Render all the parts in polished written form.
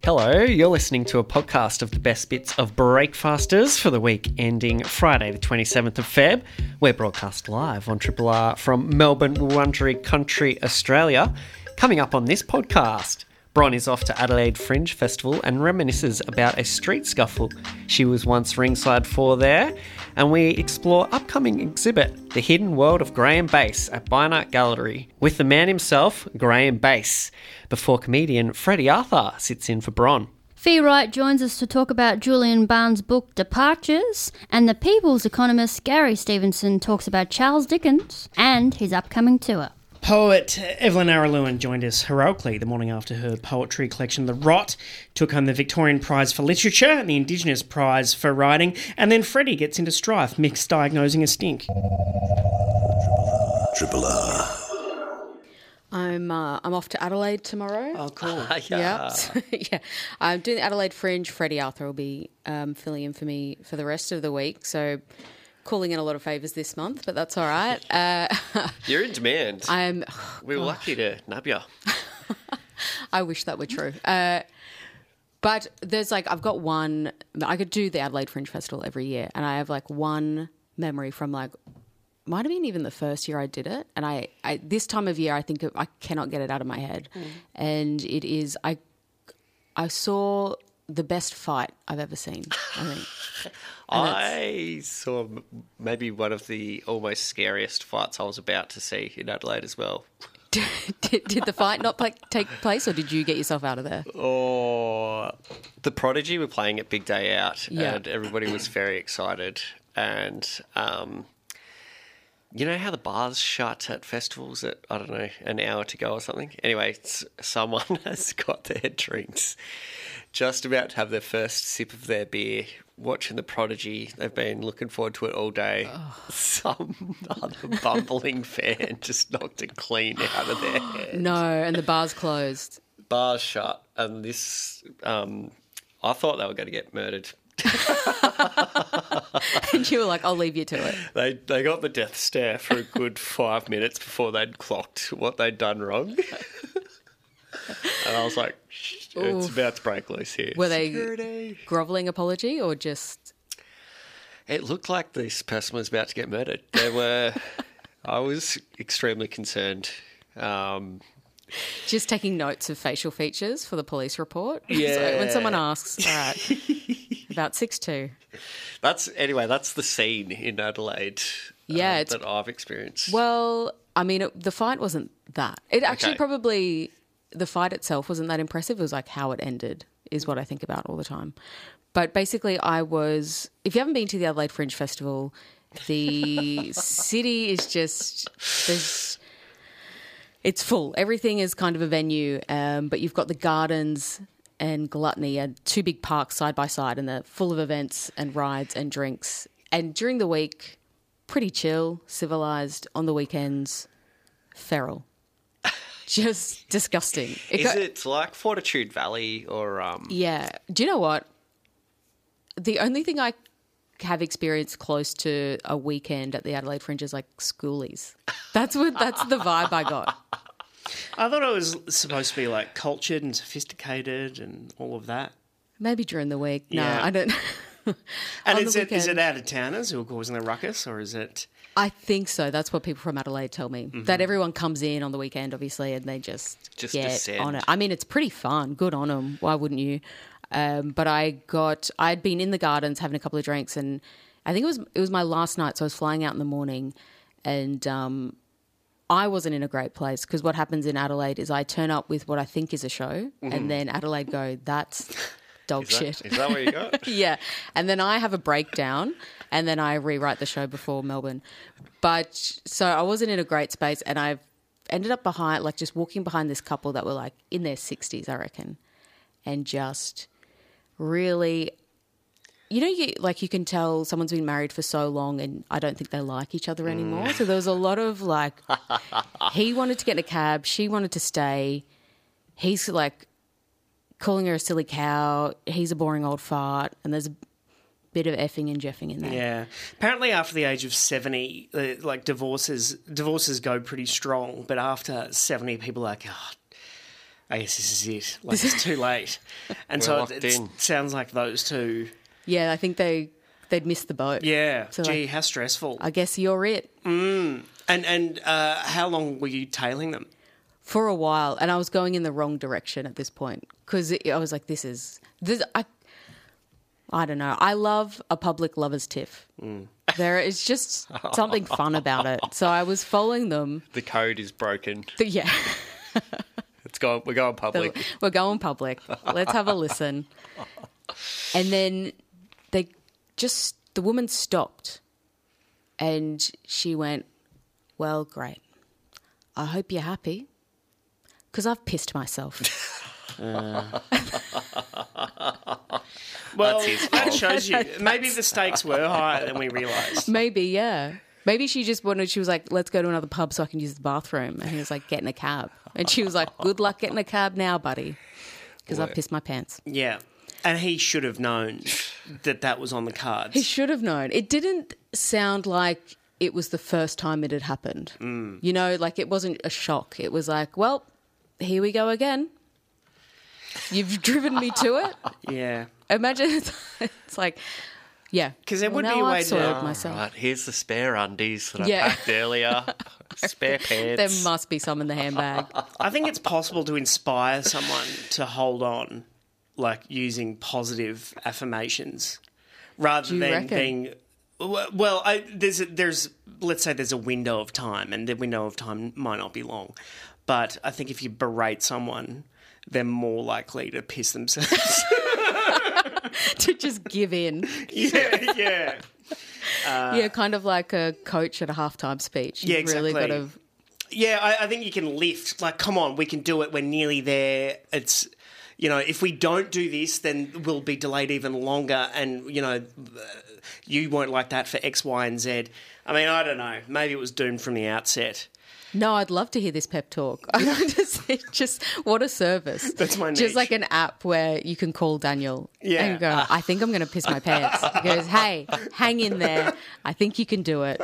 Hello, you're listening to a podcast of the best bits of Breakfasters for the week ending Friday the 27th of Feb. We're broadcast live on Triple R from Melbourne, Wurundjeri Country, Australia. Coming up on this podcast, Bron is off to Adelaide Fringe Festival and reminisces about a street scuffle she was once ringside for there. And we explore upcoming exhibit, The Hidden World of Graham Bass at Bynart Gallery, with the man himself, Graham Bass, before comedian Freddie Arthur sits in for Bron. Fee Wright joins us to talk about Julian Barnes' book Departures, and the People's economist Gary Stevenson talks about Charles Dickens and his upcoming tour. Poet Evelyn Araluen joined us heroically the morning after her poetry collection, The Rot, took home the Victorian Prize for Literature and the Indigenous Prize for Writing, and then Freddie gets into strife, misdiagnosing a stink. Triple R. I'm off to Adelaide tomorrow. Oh, cool. Yeah. Yeah. I'm doing the Adelaide Fringe. Freddie Arthur will be filling in for me for the rest of the week, so calling in a lot of favours this month, but that's all right. You're in demand. We were lucky to nab you. I wish that were true. But there's I've got one, I could do the Adelaide Fringe Festival every year, and I have one memory from might have been even the first year I did it, and I this time of year I think I cannot get it out of my head, and it is I saw the best fight I've ever seen, I think. I saw maybe one of the almost scariest fights I was about to see in Adelaide as well. Did the fight not take place, or did you get yourself out of there? Oh, the Prodigy were playing at Big Day Out, Yeah. and everybody was very excited. And you know how the bars shut at festivals at, I don't know, an hour to go or something? Anyway, someone has got their drinks, just about to have their first sip of their beer, watching the Prodigy. They've been looking forward to it all day. Oh. Some other bumbling fan just knocked it clean out of their head. No, and the bar's closed. Bars shut, and this, I thought they were going to get murdered. And you were like, I'll leave you to it. They got the death stare for a good 5 minutes before they'd clocked what they'd done wrong. And I was like, it's about to break loose here. Were Security. they grovelling apology or just... It looked like this person was about to get murdered. I was extremely concerned. Just taking notes of facial features for the police report? Yeah. So when someone asks, all right, about 6'2". That's the scene in Adelaide that I've experienced. Well, I mean, the fight wasn't that. It actually probably... The fight itself wasn't that impressive. It was how it ended is what I think about all the time. But basically if you haven't been to the Adelaide Fringe Festival, the city is just, it's full. Everything is kind of a venue, but you've got the Gardens and Gluttony, two big parks side by side, and they're full of events and rides and drinks. And during the week, pretty chill, civilised. On the weekends, feral. Just disgusting. Is it like Fortitude Valley or... Yeah. Do you know what? The only thing I have experienced close to a weekend at the Adelaide Fringe is schoolies. That's the vibe I got. I thought it was supposed to be cultured and sophisticated and all of that. Maybe during the week. No, Yeah. I don't. And is it out-of-towners who are causing the ruckus, or is it... I think so. That's what people from Adelaide tell me. Mm-hmm. That everyone comes in on the weekend, obviously, and they just get descend on it. I mean, it's pretty fun. Good on them. Why wouldn't you? But I'd been in the Gardens having a couple of drinks, and I think it was my last night, so I was flying out in the morning, and I wasn't in a great place because what happens in Adelaide is I turn up with what I think is a show, and then Adelaide go, that's dog shit. Is that what you got? Yeah. And then I have a breakdown and then I rewrite the show before Melbourne. But so I wasn't in a great space, and I ended up behind, just walking behind this couple that were in their 60s, I reckon, and just really, you can tell someone's been married for so long and I don't think they like each other anymore. So there was a lot of he wanted to get in a cab, she wanted to stay. He's calling her a silly cow, he's a boring old fart, and there's a bit of effing and jeffing in there. Yeah. Apparently after the age of 70, divorces go pretty strong, but after 70, people are I guess this is it. Like, it's too late. And so locked in. sounds like those two. Yeah, I think they'd missed the boat. Yeah. So, Gee, like, how stressful. I guess you're it. And how long were you tailing them? For a while, and I was going in the wrong direction at this point because I was like, this. I don't know. I love a public lovers tiff. There is just something fun about it. So I was following them. The code is broken. Yeah, We're going public. we're going public. Let's have a listen. And then the woman stopped, and she went, "Well, great. I hope you're happy, because I've pissed myself." Well, That's his that fault. shows you. Maybe the stakes were higher than we realised. Maybe, yeah. Maybe she just wanted, she was like, let's go to another pub so I can use the bathroom. And he was like, get in a cab. And she was like, good luck getting a cab now, buddy. Because I've pissed my pants. Yeah. And he should have known that was on the cards. He should have known. It didn't sound like it was the first time it had happened. You know, like it wasn't a shock. It was like, well, here we go again. You've driven me to it. Yeah. Imagine it's like, yeah. 'Cause there would now be a way I've to- soiled Oh, myself. Right, here's the spare undies that Yeah. I packed earlier. Spare pants. There must be some in the handbag. I think it's possible to inspire someone to hold on, like using positive affirmations, rather Do you than reckon? being. Well, there's let's say there's a window of time, and the window of time might not be long, but I think if you berate someone, they're more likely to piss themselves. To just give in. yeah. Yeah, kind of like a coach at a halftime speech. Yeah, You've really got exactly. to. Yeah, I think you can lift. Like, come on, we can do it. We're nearly there. It's, if we don't do this, then we'll be delayed even longer. And, you won't like that for X, Y, and Z. I mean, I don't know. Maybe it was doomed from the outset. No, I'd love to hear this pep talk. I just what a service. That's my niche. Just like an app where you can call Daniel Yeah. and go, I think I'm going to piss my pants. He goes, hey, hang in there. I think you can do it.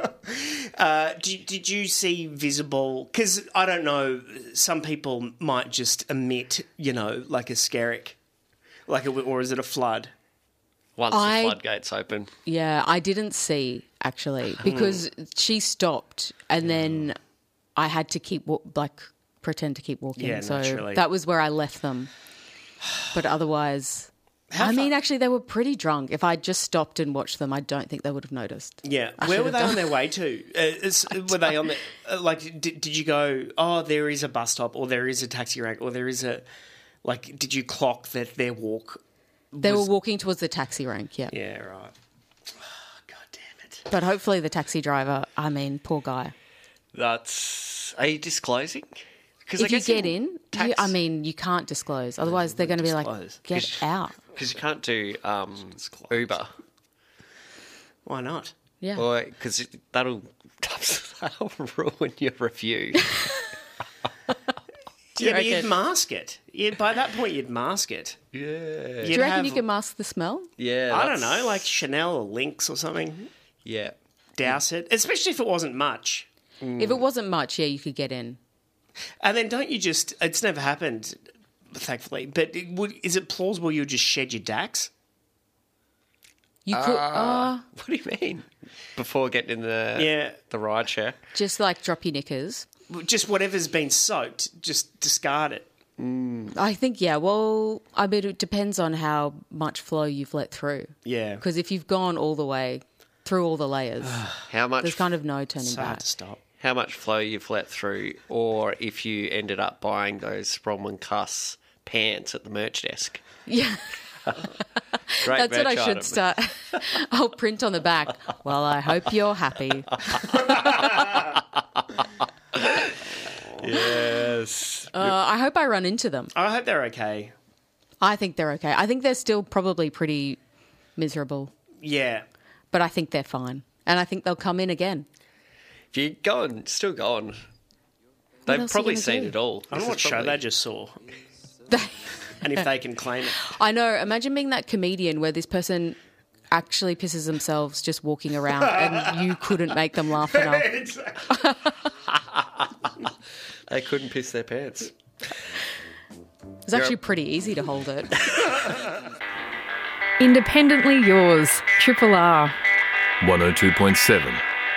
Did you see visible? Because I don't know. Some people might just emit, like a skerrick, or is it a flood? Once I- the floodgates open. Yeah, I didn't see actually because she stopped and then I had to pretend to keep walking. Yeah, so naturally. that was where I left them. But otherwise, actually, they were pretty drunk. If I just stopped and watched them, I don't think they would have noticed. Yeah. I Where should were have they done- on their way to? Were they on the did you go, oh, there is a bus stop, or there is a taxi rank, or there is a did you clock that their walk? They were walking towards the taxi rank, yeah. Yeah, right. Oh, God damn it. But hopefully the taxi driver, poor guy. Are you disclosing? Because If you get in, you can't disclose. Otherwise they're going to be like, disclose. get out. Because you can't do Uber. Why not? Yeah. Because that'll ruin your review. Do you Yeah, but you'd reckon? mask it. By that point, you'd mask it. Yeah. Do you reckon you can mask the smell? Yeah. I don't know, like Chanel or Lynx or something. Yeah. Douse it, especially if it wasn't much. If it wasn't much, yeah, you could get in. And then don't you just? It's never happened, thankfully. But is it plausible you would just shed your Dax? You could What do you mean? Before getting in the ride share? just like drop your knickers. Just whatever's been soaked, just discard it. I think, yeah, well, it depends on how much flow you've let through. Yeah, Because if you've gone all the way through all the layers, How much? there's kind of no turning it's hard back. to stop. How much flow you've let through, or if you ended up buying those Bronwyn Cuss pants at the merch desk. Yeah, Great that's what I merch should item. start. I'll print on the back. Well, I hope you're happy. Yes. I hope I run into them. I hope they're okay. I think they're okay. I think they're still probably pretty miserable, Yeah, but I think they're fine. And I think they'll come in again. If you're going, still going. else They've are you probably gonna seen do? it all. I don't know what show they just saw, They- and if they can claim it. I know. Imagine being that comedian where this person actually pisses themselves just walking around and you couldn't make them laugh enough. They couldn't piss their pants. It's actually pretty easy to hold it. Independently yours, Triple R. 102.7.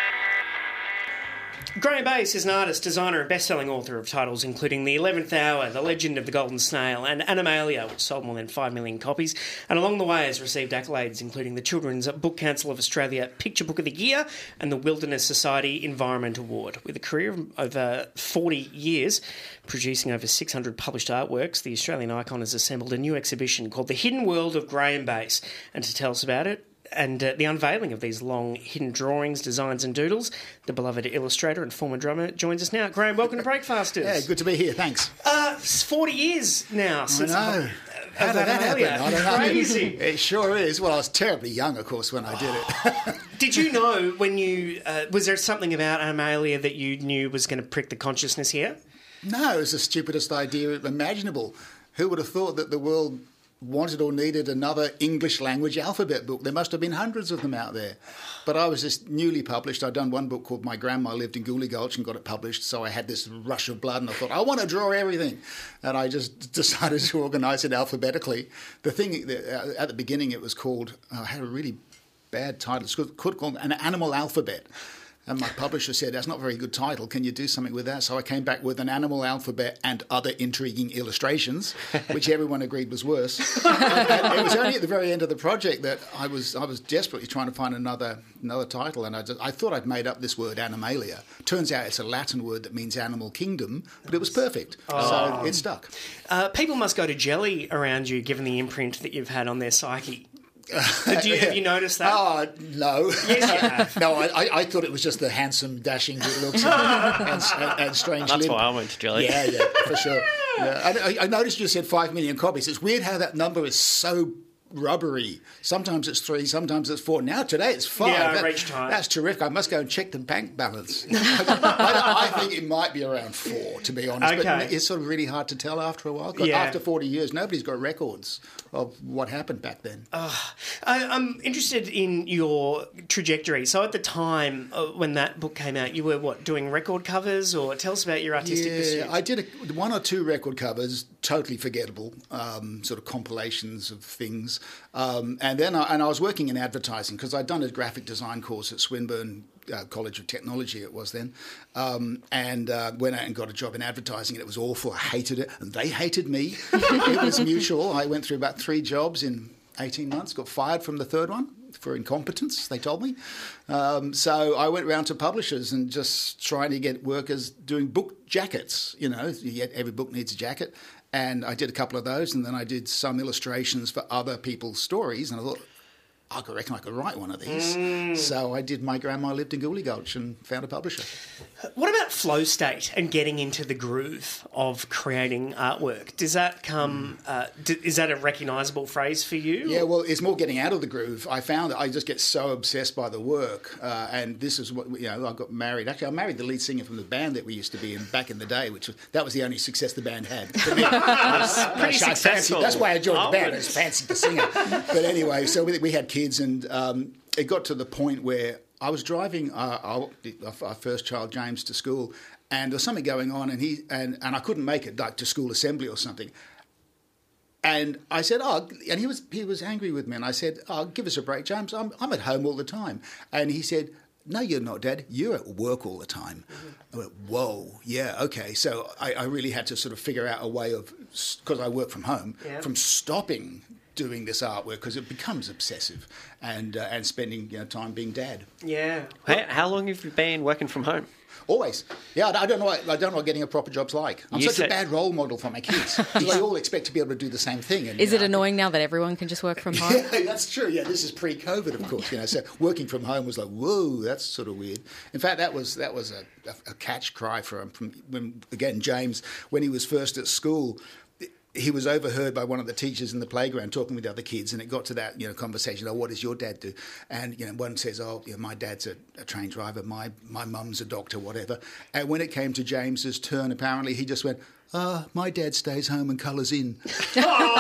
Graham Bass is an artist, designer and best-selling author of titles including The 11th Hour, The Legend of the Golden Snail and Animalia, which sold more than 5 million copies, and along the way has received accolades including the Children's Book Council of Australia Picture Book of the Year and the Wilderness Society Environment Award. With a career of over 40 years, producing over 600 published artworks, the Australian icon has assembled a new exhibition called The Hidden World of Graham Bass. And to tell us about it, and the unveiling of these long hidden drawings, designs and doodles, the beloved illustrator and former drummer joins us now. Graham, welcome to Breakfasters. Yeah, good to be here, thanks. It's 40 years now since... I know. How did that happen? I don't know. Crazy. It sure is. Well, I was terribly young, of course, when I did it. Did you know when you... was there something about Animalia that you knew was going to prick the consciousness here? No, it was the stupidest idea imaginable. Who would have thought that the world wanted or needed another English language alphabet book? There must have been hundreds of them out there. But I was just newly published. I'd done one book called My Grandma Lived in Gooley Gulch and got it published, so I had this rush of blood and I thought, I want to draw everything. And I just decided to organise it alphabetically. The thing, at the beginning it was called, I had a really bad title, it's called An Animal Alphabet. And my publisher said, that's not a very good title. Can you do something with that? So I came back with An Animal Alphabet and Other Intriguing Illustrations, which everyone agreed was worse. And it was only at the very end of the project that I was desperately trying to find another title. And I thought I'd made up this word, Animalia. Turns out it's a Latin word that means animal kingdom, but it was perfect. So it stuck. People must go to jelly around you, given the imprint that you've had on their psyche. Have you noticed that? Oh, no. Yes, you have. No, I thought it was just the handsome, dashing good looks and strange That's limp. why I went to jelly. Yeah, for sure. Yeah. I noticed you said 5 million copies. It's weird how that number is so rubbery. Sometimes it's 3, sometimes it's 4. Now today it's 5. Yeah, I reached time. That's terrific. I must go and check the bank balance. I think it might be around 4, to be honest. Okay. But it's sort of really hard to tell after a while. Yeah. After 40 years, nobody's got records of what happened back then. I'm interested in your trajectory. So at the time when that book came out, you were, doing record covers? Or tell us about your artistic pursuit. I did 1 or 2 record covers, totally forgettable, sort of compilations of things. And then I was working in advertising because I'd done a graphic design course at Swinburne College of Technology, it was then, and went out and got a job in advertising, and it was awful. I hated it, and they hated me. It was mutual. I went through about 3 jobs in 18 months, got fired from the 3rd one for incompetence, they told me. So I went round to publishers and just trying to get workers doing book jackets. Every book needs a jacket. And I did a couple of those, and then I did some illustrations for other people's stories, and I thought, I reckon I could write one of these. So I did My Grandma Lived in Gooley Gulch and found a publisher. What about flow state and getting into the groove of creating artwork? Does that come... is that a recognisable phrase for you? Yeah, well, it's more getting out of the groove. I found that I just get so obsessed by the work, and this is what, I got married. Actually, I married the lead singer from the band that we used to be in back in the day, that was the only success the band had. For me, pretty successful. That's why I joined the band. I just fancied the singer. But anyway, so we had kids, and it got to the point where I was driving our first child, James, to school, and there was something going on, and I couldn't make it, like to school assembly or something. And I said, and he was angry with me, and I said, give us a break, James. I'm at home all the time. And he said, no, you're not, Dad. You're at work all the time. I went, whoa, yeah, okay. So I really had to sort of figure out a way of, because I work from home, from stopping doing this artwork, because it becomes obsessive, and spending time being Dad. Yeah. How long have you been working from home? Always. Yeah, I don't know what getting a proper job's like. I'm such a bad role model for my kids. They all expect to be able to do the same thing. And, Is it annoying now that everyone can just work from home? Yeah, that's true. Yeah, this is pre-COVID, of course. So working from home was like, whoa, that's sort of weird. In fact, that was a catch cry from when, again, James, when he was first at school. He was overheard by one of the teachers in the playground talking with the other kids, and it got to that conversation. What does your dad do? And one says, my dad's a train driver, my mum's a doctor, whatever. And when it came to James's turn, apparently he just went, my dad stays home and colours in. And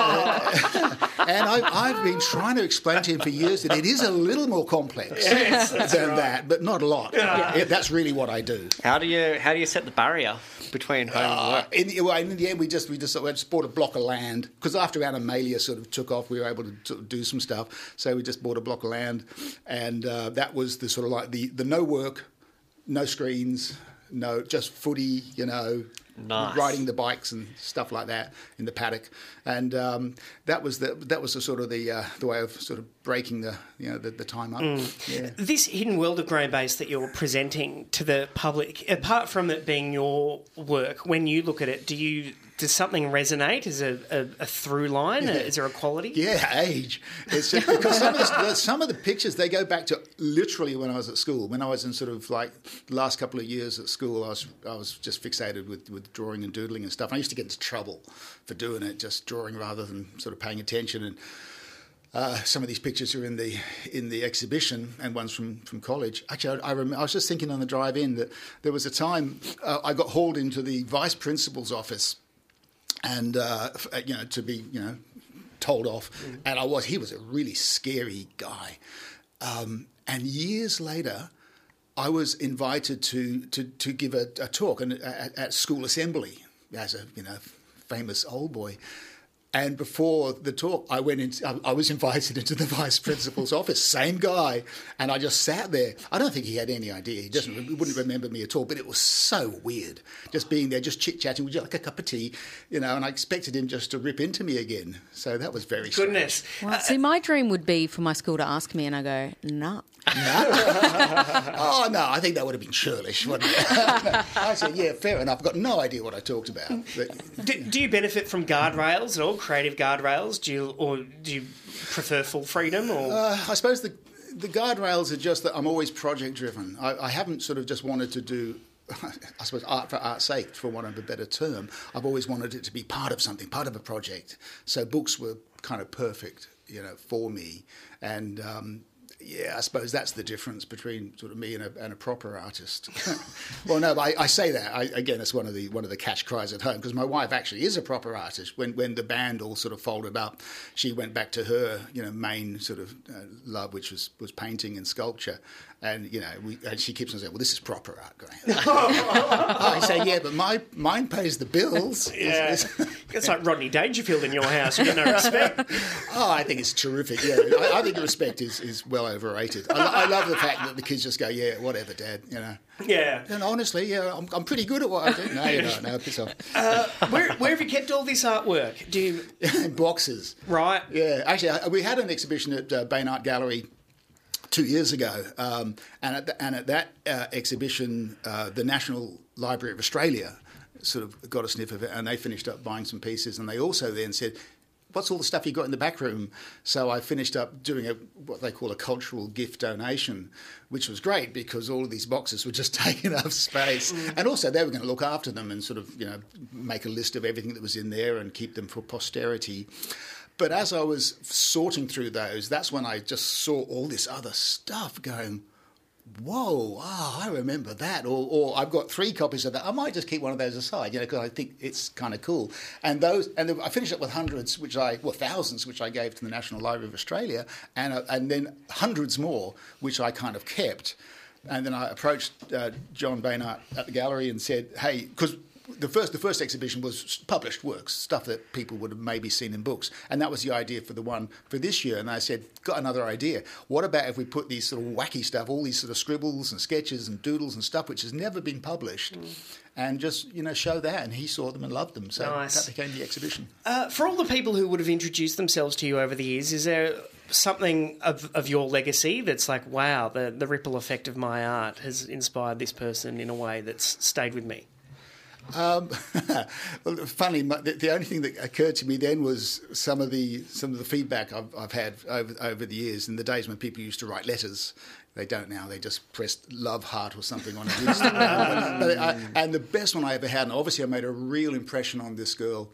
I've been trying to explain to him for years that it is a little more complex than that, but not a lot. That's really what I do. How do you set the barrier between home and work? In the end, we just bought a block of land because after Animalia sort of took off, we were able to sort of do some stuff. So we just bought a block of land, and that was the sort of like the no work, no screens, no just footy, Nice. riding the bikes and stuff like that in the paddock, and that was the sort of the way of sort of breaking the time up. Yeah. This Hidden World of Grey Base that you're presenting to the public, apart from it being your work, when you look at it, does something resonate? Is a through line? Yeah. Is there a quality? Yeah, age. It's just because some of the pictures, they go back to literally when I was at school. When I was in sort of like the last couple of years at school, I was just fixated with drawing and doodling and stuff. And I used to get into trouble for doing it, just drawing rather than sort of paying attention. And some of these pictures are in the exhibition, and one's from college. Actually, I was just thinking on the drive in that there was a time I got hauled into the vice principal's office, and to be told off, and he was a really scary guy, and years later I was invited to give a talk at school assembly as a famous old boy. And before the talk, I was invited into the vice principal's office, same guy, and I just sat there. I don't think he had any idea. He wouldn't remember me at all, but it was so weird, just being there, just chit-chatting, would you like a cup of tea? And I expected him just to rip into me again. So that was very Goodness. Well, see, my dream would be for my school to ask me, and I go, no. Oh, no, I think that would have been churlish, wouldn't it? I said, yeah, fair enough. I've got no idea what I talked about. But, Do you benefit from guardrails at all, creative guardrails? Do you prefer full freedom? Or I suppose the guardrails are just that I'm always project-driven. I haven't sort of just wanted to do, I suppose, art for art's sake, for want of a better term. I've always wanted it to be part of something, part of a project. So books were kind of perfect, for me. And I suppose that's the difference between sort of me and a proper artist. Well, no, I say that. Again, it's one of the cash cries at home, because my wife actually is a proper artist. When the band all sort of folded up, she went back to her main sort of love, which was painting and sculpture. And and she keeps on saying, "Well, this is proper art." I say, "Yeah, but mine pays the bills." Yeah, it's like Rodney Dangerfield in your house. You get no respect. Oh, I think it's terrific. Yeah, I think respect is well overrated. I love the fact that the kids just go, "Yeah, whatever, Dad." Yeah. And honestly, I'm pretty good at what I do. No, you're not. No, piss off. Where have you kept all this artwork? Do you in boxes? Right. Yeah. Actually, we had an exhibition at Bain Art Gallery 2 years ago, and at that exhibition, the National Library of Australia sort of got a sniff of it, and they finished up buying some pieces, and they also then said, "What's all the stuff you got in the back room?" So I finished up doing what they call a cultural gift donation, which was great because all of these boxes were just taking up space, and also they were going to look after them and sort of make a list of everything that was in there and keep them for posterity. But as I was sorting through those, that's when I just saw all this other stuff going, whoa, I remember that. Or I've got 3 copies of that. I might just keep one of those aside, because I think it's kind of cool. And I finished up with thousands, which I gave to the National Library of Australia, and then hundreds more, which I kind of kept. And then I approached John Baynard at the gallery and said, hey, because the first exhibition was published works, stuff that people would have maybe seen in books, and that was the idea for the one for this year. And I said, got another idea. What about if we put these sort of wacky stuff, all these sort of scribbles and sketches and doodles and stuff which has never been published, and just show that? And he saw them and loved them, so nice. That became the exhibition. For all the people who would have introduced themselves to you over the years, is there something of your legacy that's like, wow, the ripple effect of my art has inspired this person in a way that's stayed with me? Well, funny, the only thing that occurred to me then was some of the feedback I've had over the years. In the days when people used to write letters, they don't now. They just press love heart or something on it. And the best one I ever had, and obviously I made a real impression on this girl.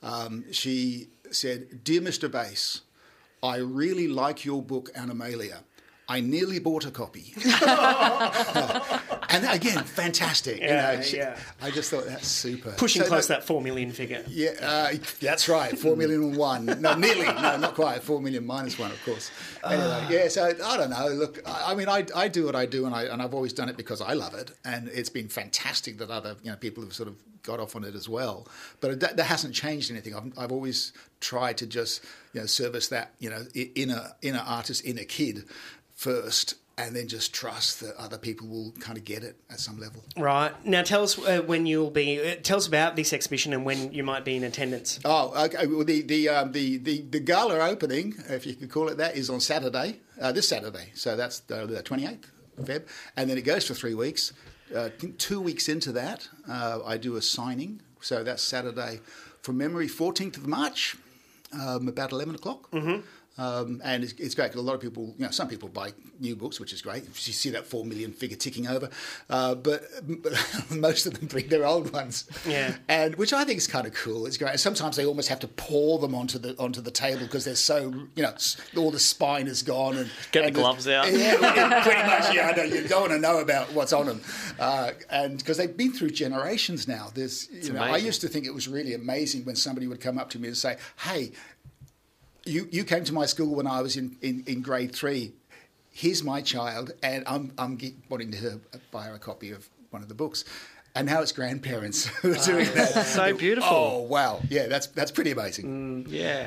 She said, "Dear Mr. Bass, I really like your book Animalia. I nearly bought a copy." And again, fantastic. Yeah. I just thought that's super. Pushing close to that 4 million figure. Yeah, that's right. 4 million and one. No, nearly. No, not quite. 4 million minus one, of course. Anyway, yeah. So I don't know. Look, I mean, I do what I do, and I've always done it because I love it, and it's been fantastic that other people have sort of got off on it as well. But that hasn't changed anything. I've always tried to just service that inner artist, inner kid first, and then just trust that other people will kind of get it at some level. Right. Now tell us when you'll be. Tell us about this exhibition and when you might be in attendance. Oh, okay. Well, the gala opening, if you could call it that, is on Saturday. This Saturday. So that's the 28th of Feb, and then it goes for 3 weeks. 2 weeks into that, I do a signing. So that's Saturday, from memory, 14th of March, about 11 o'clock. Mm-hmm. And it's great because a lot of people, some people buy new books, which is great. You see that 4 million figure ticking over, but most of them bring their old ones, and which I think is kind of cool. It's great. And sometimes they almost have to pour them onto the table because they're so all the spine is gone and get the gloves out. Yeah, pretty much. Yeah, I know you don't want to know about what's on them, and because they've been through generations now. There's, I used to think it was really amazing when somebody would come up to me and say, "Hey, You came to my school when I was in grade 3. Here's my child, and I'm wanting to buy her a copy of one of the books." And now it's grandparents who are doing that. So beautiful. Oh, wow. Yeah, that's pretty amazing. Yeah.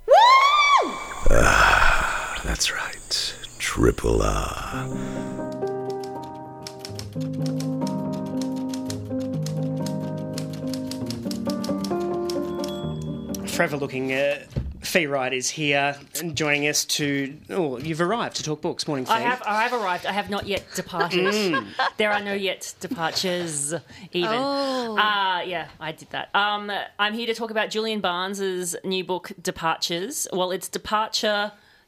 That's right. Triple R. Forever looking Fee Wright is here and joining us to... Oh, you've arrived to talk books. Morning, Fee. I have arrived. I have not yet departed. There are no yet departures even. Oh. Yeah, I did that. I'm here to talk about Julian Barnes's new book, Departures. Well, it's departure,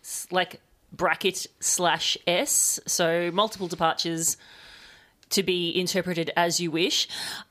/S, so multiple departures to be interpreted as you wish.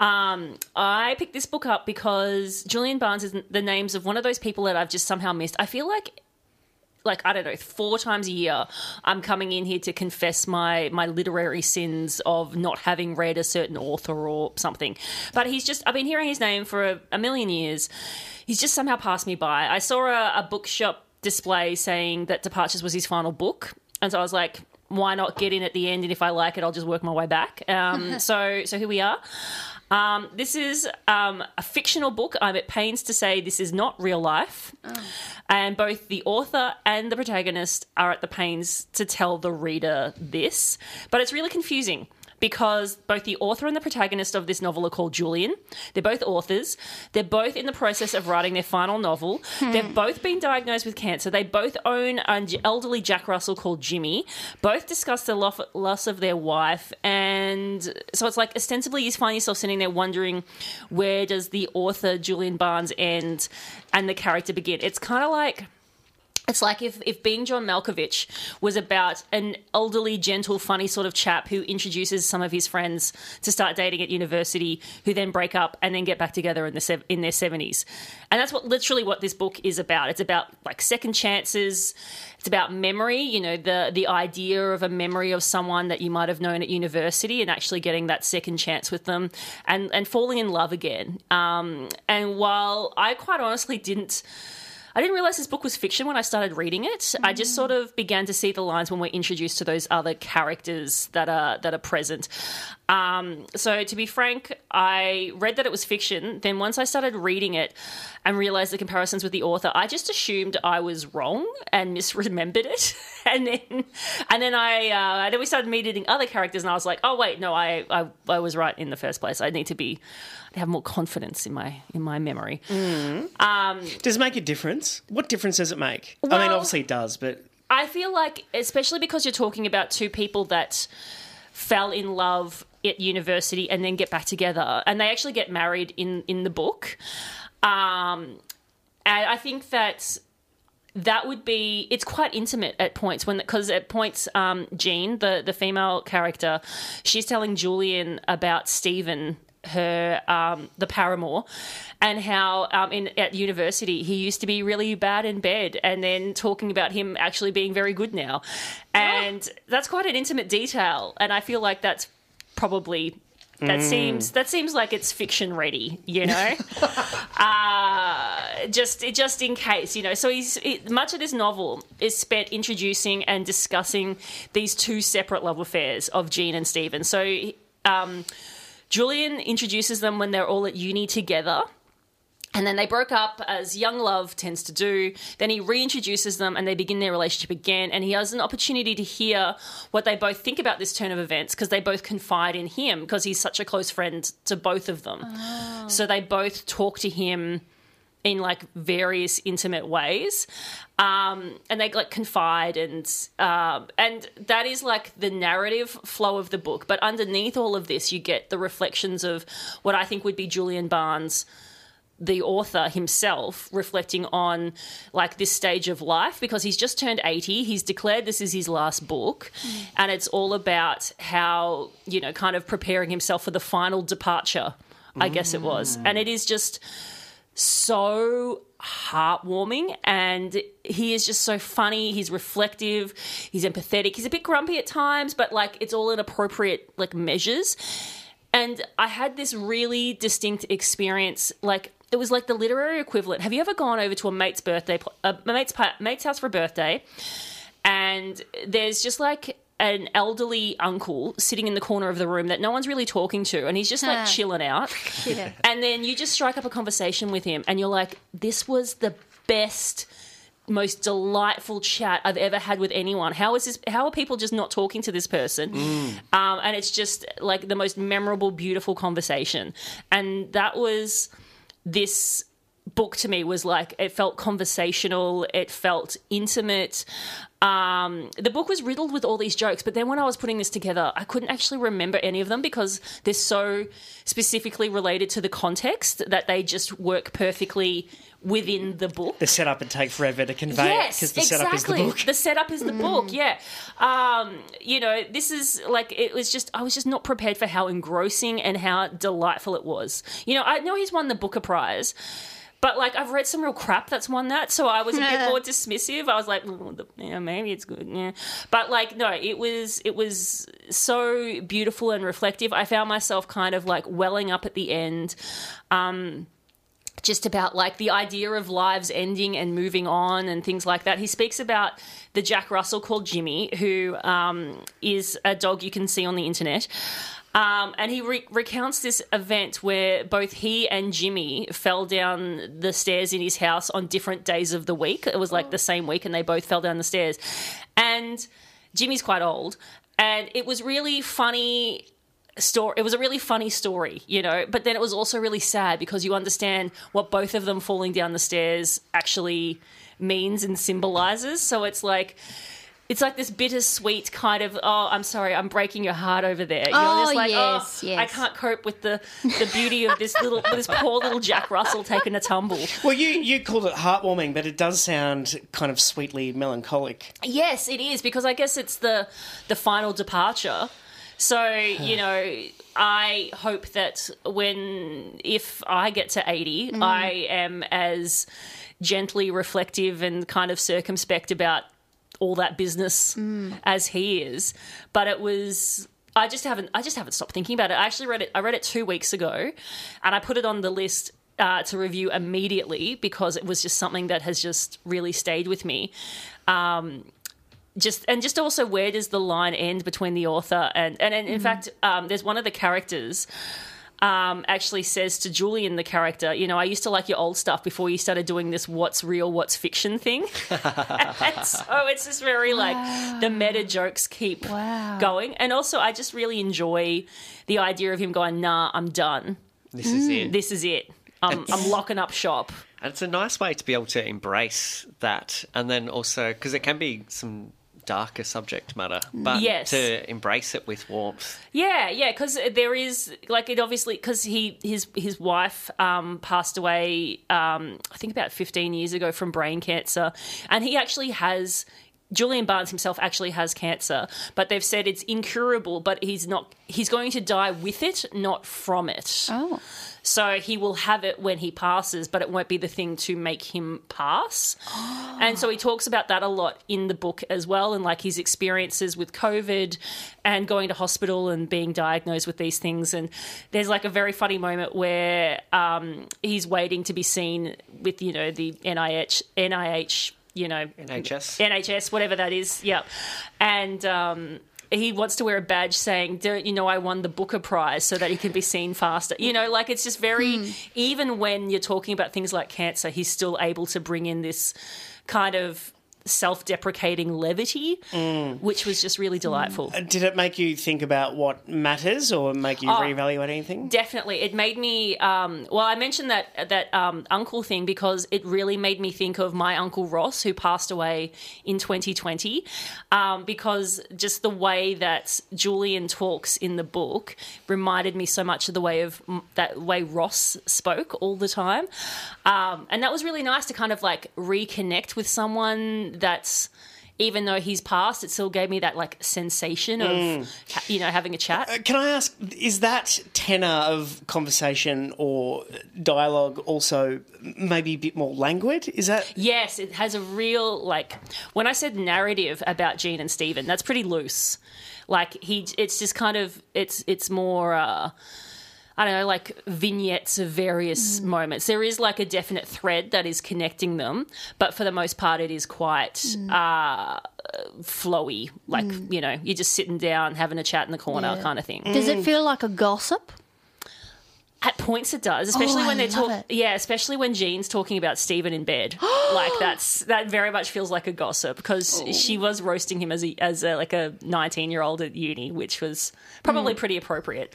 I picked this book up because Julian Barnes is the names of one of those people that I've just somehow missed. I feel like I don't know, 4 times a year I'm coming in here to confess my literary sins of not having read a certain author or something. But I've been hearing his name for a million years. He's just somehow passed me by. I saw a bookshop display saying that Departures was his final book, and so I was like, why not get in at the end, and if I like it, I'll just work my way back. So here we are. This is a fictional book. I'm at pains to say this is not real life. Oh. And both the author and the protagonist are at the pains to tell the reader this. But it's really confusing because both the author and the protagonist of this novel are called Julian. They're both authors. They're both in the process of writing their final novel. They've both been diagnosed with cancer. They both own an elderly Jack Russell called Jimmy. Both discuss the loss of their wife. And so it's like ostensibly you find yourself sitting there wondering, where does the author Julian Barnes end and the character begin? It's kind of like... It's like if Being John Malkovich was about an elderly, gentle, funny sort of chap who introduces some of his friends to start dating at university, who then break up and then get back together in their 70s. And that's literally what this book is about. It's about like second chances. It's about memory, the idea of a memory of someone that you might have known at university and actually getting that second chance with them and falling in love again. And while I quite honestly I didn't realise this book was fiction when I started reading it. I just sort of began to see the lines when we're introduced to those other characters that are present. So to be frank, I read that it was fiction. Then once I started reading it and realised the comparisons with the author, I just assumed I was wrong and misremembered it. and then we started meeting other characters, and I was like, oh wait, no, I was right in the first place. I need to have more confidence in my memory. Does it make a difference? What difference does it make? Well, I mean, obviously it does, but... I feel like, especially because you're talking about two people that fell in love at university and then get back together, and they actually get married in the book. And I think that would be... It's quite intimate at points, because at points, Jean, the female character, she's telling Julian about Stephen, her the paramour, and how at university he used to be really bad in bed, and then talking about him actually being very good now. And that's quite an intimate detail, and I feel like that's probably that seems like it's fiction ready, you know. Just in case, you know. So much of this novel is spent introducing and discussing these two separate love affairs of Jean and Stephen. So Julian introduces them when they're all at uni together. And then they broke up, as young love tends to do. Then he reintroduces them and they begin their relationship again. And he has an opportunity to hear what they both think about this turn of events, because they both confide in him because he's such a close friend to both of them. Oh. So they both talk to him in like various intimate ways. And they like confide and that is like the narrative flow of the book. But underneath all of this, you get the reflections of what I think would be Julian Barnes, the author himself, reflecting on like this stage of life, because he's just turned 80. He's declared this is his last book, and it's all about how, you know, kind of preparing himself for the final departure, I guess it was. And it is just so heartwarming, and he is just so funny. He's reflective, he's empathetic, he's a bit grumpy at times, but like it's all in appropriate like measures. And I had this really distinct experience, like it was like the literary equivalent. Have you ever gone over to a mate's birthday, mate's house for a birthday, and there's just like an elderly uncle sitting in the corner of the room that no one's really talking to, and he's just like chilling out. Yeah. And then you just strike up a conversation with him, and you're like, this was the best, most delightful chat I've ever had with anyone. How are people just not talking to this person? And it's just like the most memorable, beautiful conversation. And that was this book to me. Was like, it felt conversational, it felt intimate. The book was riddled with all these jokes, but then when I was putting this together, I couldn't actually remember any of them because they're so specifically related to the context that they just work perfectly within the book. The setup would take forever to convey it because the setup is the book. The setup is the book, yeah. You know, this is like, I was just not prepared for how engrossing and how delightful it was. You know, I know he's won the Booker Prize, but like I've read some real crap that's won that, so I was a bit more dismissive. I was like, yeah, maybe it's good, yeah. But like, no, it was so beautiful and reflective. I found myself kind of like welling up at the end. Just about like the idea of lives ending and moving on and things like that. He speaks about the Jack Russell called Jimmy, who is a dog you can see on the internet. And he recounts this event where both he and Jimmy fell down the stairs in his house on different days of the week. It was like the same week, and they both fell down the stairs. And Jimmy's quite old, and it was really funny. It was a really funny story, you know, but then it was also really sad because you understand what both of them falling down the stairs actually means and symbolizes. So it's like this bittersweet kind of, oh, I'm sorry, I'm breaking your heart over there. You're just like, yes. I can't cope with the beauty of this poor little Jack Russell taking a tumble. Well, you called it heartwarming, but it does sound kind of sweetly melancholic. Yes, it is, because I guess it's the final departure. So, you know, I hope that if I get to 80, I am as gently reflective and kind of circumspect about all that business as he is. But it was, I just haven't stopped thinking about it. I actually read it 2 weeks ago, and I put it on the list to review immediately because it was just something that has just really stayed with me. Just also, where does the line end between the author and in fact, there's one of the characters actually says to Julian, the character, you know, I used to like your old stuff before you started doing this what's real, what's fiction thing. And so it's just very like the meta jokes keep going. And also I just really enjoy the idea of him going, nah, I'm done. This is it. This is it. I'm locking up shop. And it's a nice way to be able to embrace that. And then also, because it can be some darker subject matter, but to embrace it with warmth. Yeah, because there is, like, it obviously, because his wife passed away, I think about 15 years ago from brain cancer, and he actually has Julian Barnes himself actually has cancer, but they've said it's incurable, but he's going to die with it, not from it. Oh. So he will have it when he passes, but it won't be the thing to make him pass. And so he talks about that a lot in the book as well, and like his experiences with COVID and going to hospital and being diagnosed with these things. And there's like a very funny moment where he's waiting to be seen with, the NIH, NHS, whatever that is. Yeah. And he wants to wear a badge saying, "Don't you know I won the Booker Prize," so that he can be seen faster. Like it's just very, even when you're talking about things like cancer, he's still able to bring in this kind of self-deprecating levity, which was just really delightful. Did it make you think about what matters or make you reevaluate anything? Definitely. It made me, I mentioned that uncle thing because it really made me think of my Uncle Ross, who passed away in 2020, because just the way that Julian talks in the book reminded me so much of the way Ross spoke all the time. And that was really nice to kind of like reconnect with someone that's, even though he's passed, it still gave me that like sensation of, having a chat. Can I ask, is that tenor of conversation or dialogue also maybe a bit more languid? Is that? Yes, it has a real, like, when I said narrative about Jean and Stephen, that's pretty loose. Like it's just kind of, it's more, I don't know, like vignettes of various moments. There is like a definite thread that is connecting them, but for the most part it is quite flowy. Like, you're just sitting down, having a chat in the corner kind of thing. Does it feel like a gossip? At points it does, especially when they're love it. Yeah, especially when Jean's talking about Stephen in bed. Like that very much feels like a gossip because she was roasting him as a 19-year-old at uni, which was probably pretty appropriate.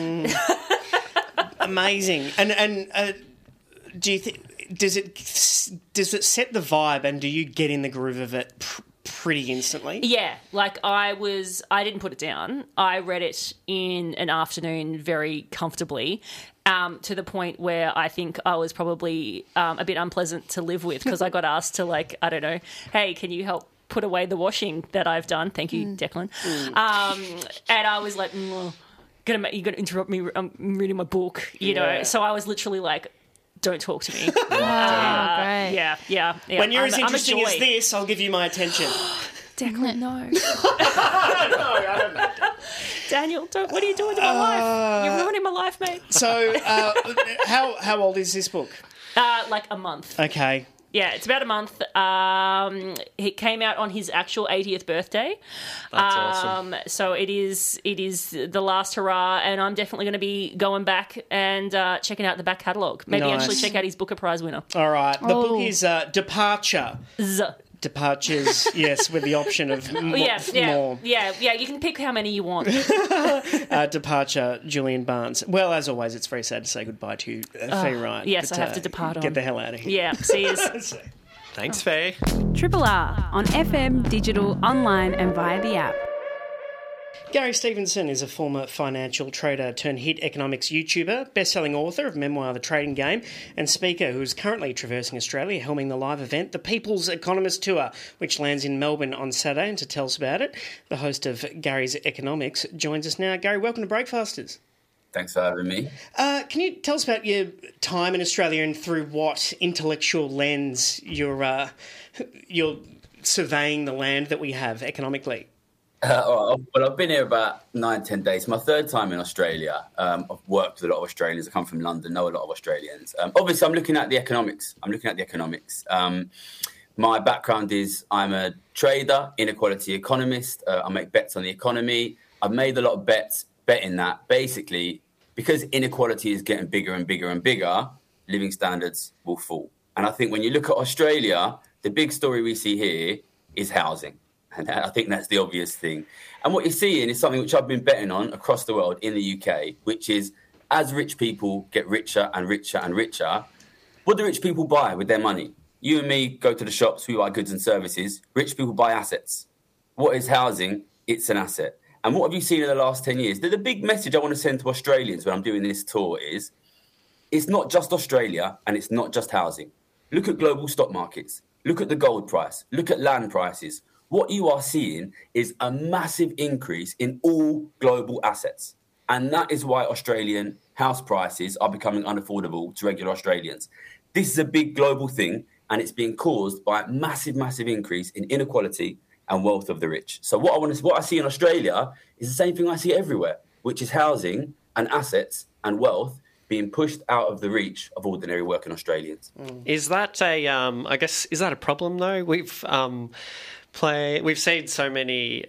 Amazing. And do you think does it set the vibe, and do you get in the groove of it pretty instantly? Yeah, like I didn't put it down. I read it in an afternoon very comfortably, to the point where I think I was probably a bit unpleasant to live with because I got asked to, like, I don't know, hey, can you help put away the washing that I've done? Thank you, Declan. And I was like, you're going to interrupt me. I'm reading my book, you know. So I was literally like, don't talk to me. Great. Yeah. When you're as interesting as this, I'll give you my attention. Declan, no. No, I don't know. Daniel, what are you doing to my life? You're ruining my life, mate. So, how old is this book? Like a month. Okay. Yeah, it's about a month. It came out on his actual 80th birthday. That's awesome. So it is the last hurrah, and I'm definitely going to be going back and checking out the back catalogue. Maybe actually check out his Booker Prize winner. All right. The book is Departure. Departures, yes, with the option of more. Yeah, you can pick how many you want. Departure, Julian Barnes. Well, as always, it's very sad to say goodbye to you, Faye Wright. Yes, but, I have to depart on. Get the hell out of here. Yeah, see you. Thanks, Faye. Triple R on FM, digital, online and via the app. Gary Stevenson is a former financial trader turned hit economics YouTuber, best-selling author of Memoir The Trading Game, and speaker who is currently traversing Australia, helming the live event, the People's Economist Tour, which lands in Melbourne on Saturday. And to tell us about it, the host of Gary's Economics joins us now. Gary, welcome to Breakfasters. Thanks for having me. Can you tell us about your time in Australia and through what intellectual lens you're surveying the land that we have economically? Well, I've been here about 9-10 days. My third time in Australia. I've worked with a lot of Australians. I come from London, know a lot of Australians. Obviously, I'm looking at the economics. My background is I'm a trader, inequality economist. I make bets on the economy. I've made a lot of bets betting that basically because inequality is getting bigger and bigger and bigger, living standards will fall. And I think when you look at Australia, the big story we see here is housing. And I think that's the obvious thing. And what you're seeing is something which I've been betting on across the world in the UK, which is as rich people get richer and richer and richer, what do rich people buy with their money? You and me go to the shops, we buy goods and services. Rich people buy assets. What is housing? It's an asset. And what have you seen in the last 10 years? The big message I want to send to Australians when I'm doing this tour is it's not just Australia and it's not just housing. Look at global stock markets. Look at the gold price. Look at land prices. what you are seeing is a massive increase in all global assets. And that is why Australian house prices are becoming unaffordable to regular Australians. This is a big global thing, and it's being caused by a massive, massive increase in inequality and wealth of the rich. So what I see in Australia is the same thing I see everywhere, which is housing and assets and wealth being pushed out of the reach of ordinary working Australians. Is that is that a problem though? We've seen so many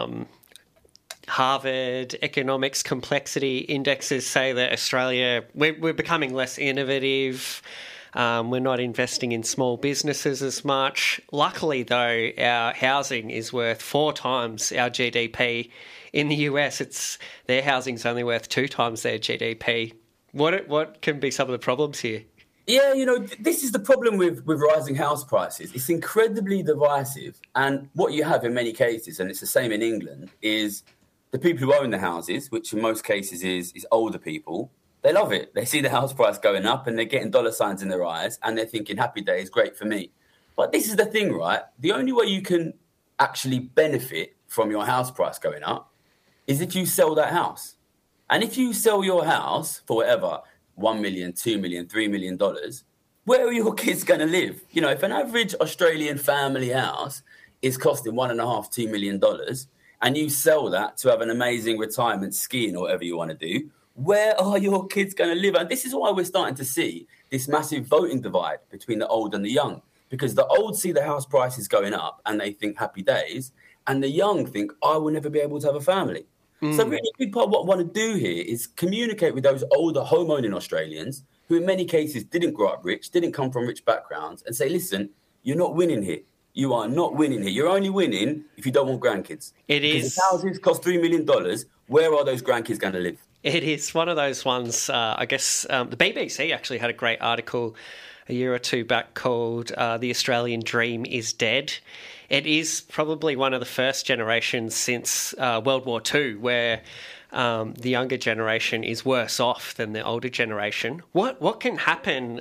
Harvard economics complexity indexes say that Australia, we're becoming less innovative. We're not investing in small businesses as much. Luckily, though, our housing is worth 4 times our GDP. In the US, their housing's only worth 2 times their GDP. What can be some of the problems here? Yeah, this is the problem with rising house prices. It's incredibly divisive. And what you have in many cases, and it's the same in England, is the people who own the houses, which in most cases is older people. They love it. They see the house price going up and they're getting dollar signs in their eyes and they're thinking, happy days, great for me. But this is the thing, right? The only way you can actually benefit from your house price going up is if you sell that house. And if you sell your house for whatever, $1 million, $2 million, $3 million, where are your kids going to live? If an average Australian family house is costing $1.5, $2 million, and you sell that to have an amazing retirement skiing or whatever you want to do, where are your kids going to live? And this is why we're starting to see this massive voting divide between the old and the young, because the old see the house prices going up and they think happy days, and the young think, I will never be able to have a family. So really a big part of what I want to do here is communicate with those older home-owning Australians who in many cases didn't grow up rich, didn't come from rich backgrounds, and say, listen, you're not winning here. You are not winning here. You're only winning if you don't want grandkids. It is. Because if houses cost $3 million, where are those grandkids going to live? It is one of those ones, the BBC actually had a great article a year or two back called The Australian Dream is Dead. It is probably one of the first generations since World War II where the younger generation is worse off than the older generation. What can happen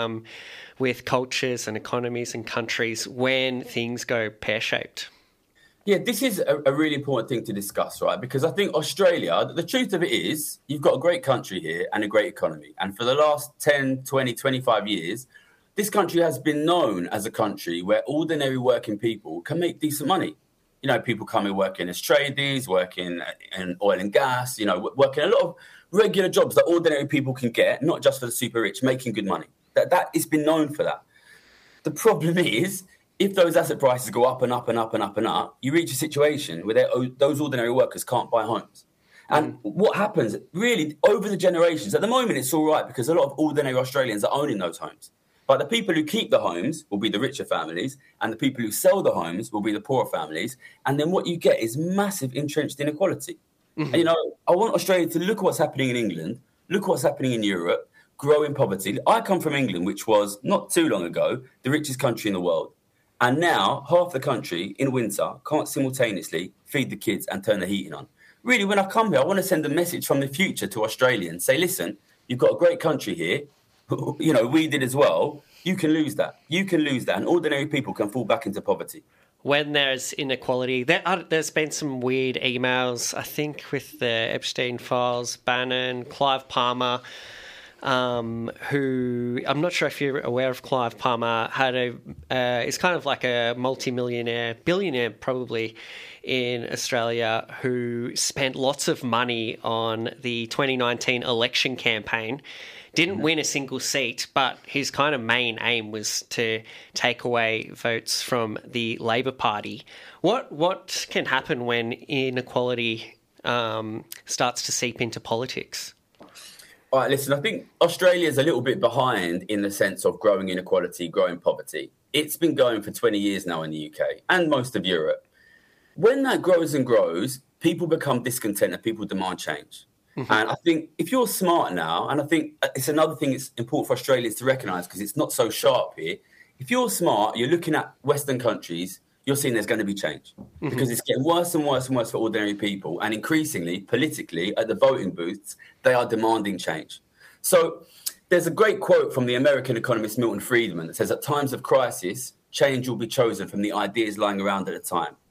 with cultures and economies and countries when things go pear-shaped? Yeah, this is a really important thing to discuss, right? Because I think Australia, the truth of it is, you've got a great country here and a great economy. And for the last 10, 20, 25 years, this country has been known as a country where ordinary working people can make decent money. People come and working as tradies, working in oil and gas, working a lot of regular jobs that ordinary people can get, not just for the super rich, making good money. That it's been known for that. The problem is, if those asset prices go up and up and up and up and up, you reach a situation where those ordinary workers can't buy homes. And what happens, really, over the generations, at the moment it's all right because a lot of ordinary Australians are owning those homes. But the people who keep the homes will be the richer families, and the people who sell the homes will be the poorer families. And then what you get is massive entrenched inequality. Mm-hmm. And, I want Australia to look at what's happening in England, look at what's happening in Europe, growing poverty. I come from England, which was not too long ago the richest country in the world. And now half the country in winter can't simultaneously feed the kids and turn the heating on. Really, when I come here, I want to send a message from the future to Australians. Say, listen, you've got a great country here. We did as well. You can lose that. And ordinary people can fall back into poverty. When there's inequality, there's been some weird emails, I think, with the Epstein files, Bannon, Clive Palmer, who, I'm not sure if you're aware of Clive Palmer, is kind of like a multi-millionaire, billionaire probably, in Australia, who spent lots of money on the 2019 election campaign. Didn't win a single seat, but his kind of main aim was to take away votes from the Labor Party. What can happen when inequality starts to seep into politics? All right, listen, I think Australia is a little bit behind in the sense of growing inequality, growing poverty. It's been going for 20 years now in the UK and most of Europe. When that grows and grows, people become discontent and people demand change. Mm-hmm. And I think if you're smart now, and I think it's another thing it's important for Australians to recognise because it's not so sharp here, if you're smart, you're looking at Western countries, you're seeing there's going to be change. Mm-hmm. Because it's getting worse and worse and worse for ordinary people. And increasingly, politically, at the voting booths, they are demanding change. So there's a great quote from the American economist Milton Friedman that says, at times of crisis, change will be chosen from the ideas lying around at the time.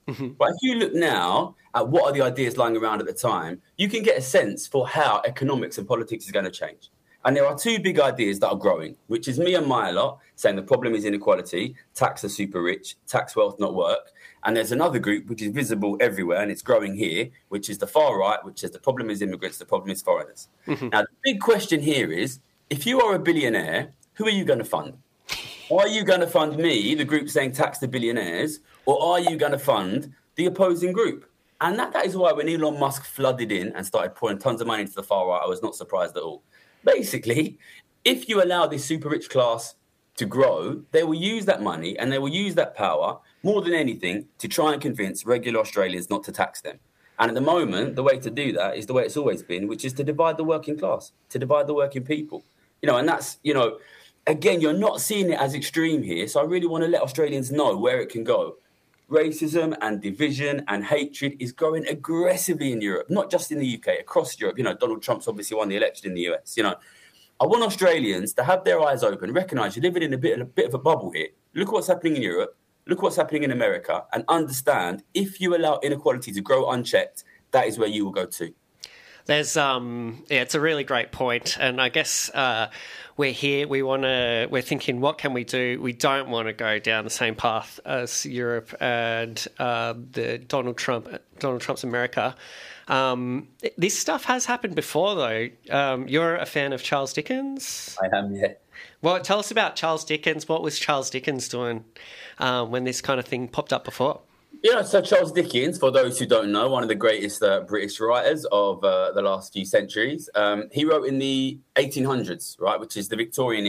But if you look now at what are the ideas lying around at the time, you can get a sense for how economics and politics is going to change. And there are two big ideas that are growing, which is me and my lot saying the problem is inequality, tax the super rich, tax wealth, not work. And there's another group which is visible everywhere and it's growing here, which is the far right, which says the problem is immigrants, the problem is foreigners. Now, the big question here is, if you are a billionaire, who are you going to fund? Are you going to fund me, the group saying tax the billionaires, or are you going to fund the opposing group? And that is why when Elon Musk flooded in and started pouring tons of money into the far right, I was not surprised at all. Basically, if you allow this super rich class to grow, they will use that money and they will use that power more than anything to try and convince regular Australians not to tax them. And at the moment, the way to do that is the way it's always been, which is to divide the working class, to divide the working people. And that's, again, you're not seeing it as extreme here. So I really want to let Australians know where it can go. Racism and division and hatred is growing aggressively in Europe, not just in the UK, across Europe. Donald Trump's obviously won the election in the US. I want Australians to have their eyes open, recognise you're living in a bit of a bubble here. Look what's happening in Europe, look what's happening in America, and understand if you allow inequality to grow unchecked, that is where you will go to. There's it's a really great point, and I guess we're here. We're thinking, what can we do? We don't want to go down the same path as Europe and the Donald Trump's America. This stuff has happened before, though. You're a fan of Charles Dickens? I am, yeah. Well, tell us about Charles Dickens. What was Charles Dickens doing when this kind of thing popped up before? So Charles Dickens, for those who don't know, one of the greatest British writers of the last few centuries, he wrote in the 1800s, right, which is the Victorian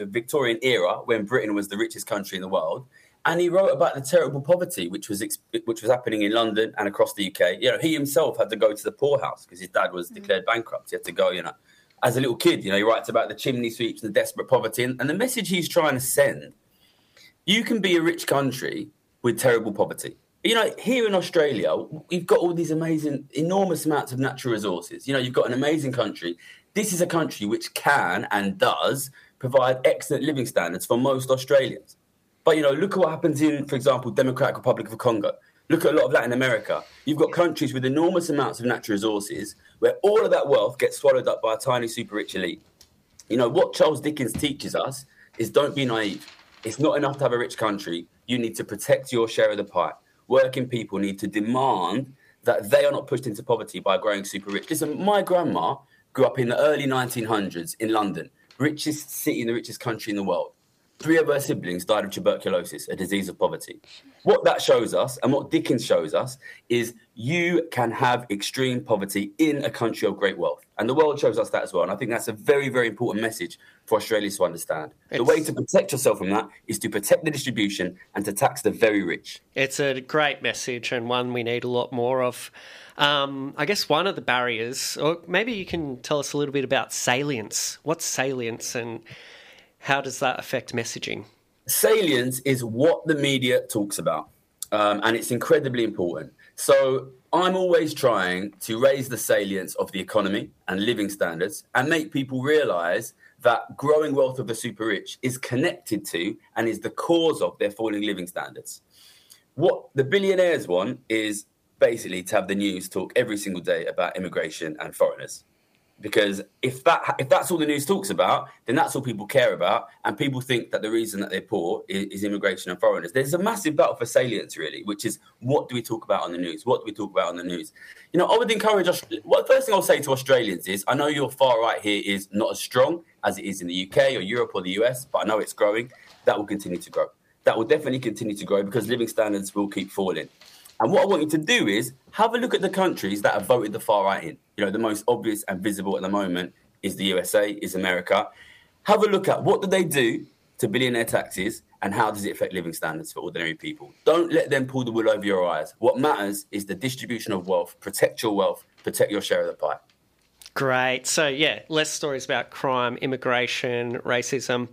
era, when Britain was the richest country in the world. And he wrote about the terrible poverty which was happening in London and across the UK. He himself had to go to the poorhouse because his dad was declared bankrupt. He had to go, as a little kid, he writes about the chimney sweeps and the desperate poverty. And the message he's trying to send, you can be a rich country with terrible poverty. Here in Australia, we've got all these amazing, enormous amounts of natural resources. You've got an amazing country. This is a country which can and does provide excellent living standards for most Australians. But, look at what happens in, for example, Democratic Republic of Congo. Look at a lot of Latin America. You've got countries with enormous amounts of natural resources where all of that wealth gets swallowed up by a tiny super rich elite. What Charles Dickens teaches us is don't be naive. It's not enough to have a rich country. You need to protect your share of the pie. Working people need to demand that they are not pushed into poverty by growing super rich. Listen, my grandma grew up in the early 1900s in London, richest city in the richest country in the world. 3 of her siblings died of tuberculosis, a disease of poverty. What that shows us, and what Dickens shows us, is you can have extreme poverty in a country of great wealth. And the world shows us that as well. And I think that's a very, very important message for Australians to understand. The way to protect yourself from that is to protect the distribution and to tax the very rich. It's a great message and one we need a lot more of. I guess one of the barriers, or maybe you can tell us a little bit about salience. What's salience and how does that affect messaging? Salience is what the media talks about, and it's incredibly important. So I'm always trying to raise the salience of the economy and living standards and make people realise that growing wealth of the super rich is connected to and is the cause of their falling living standards. What the billionaires want is basically to have the news talk every single day about immigration and foreigners. Because if that's all the news talks about, then that's all people care about. And people think that the reason that they're poor is immigration and foreigners. There's a massive battle for salience, really, which is what do we talk about on the news? What do we talk about on the news? I would encourage us. Well, the first thing I'll say to Australians is, I know your far right here is not as strong as it is in the UK or Europe or the US, but I know it's growing. That will continue to grow. That will definitely continue to grow because living standards will keep falling. And what I want you to do is have a look at the countries that have voted the far right in. The most obvious and visible at the moment is the USA, is America. Have a look at what do they do to billionaire taxes and how does it affect living standards for ordinary people. Don't let them pull the wool over your eyes. What matters is the distribution of wealth. Protect your wealth. Protect your share of the pie. Great. So, less stories about crime, immigration, racism.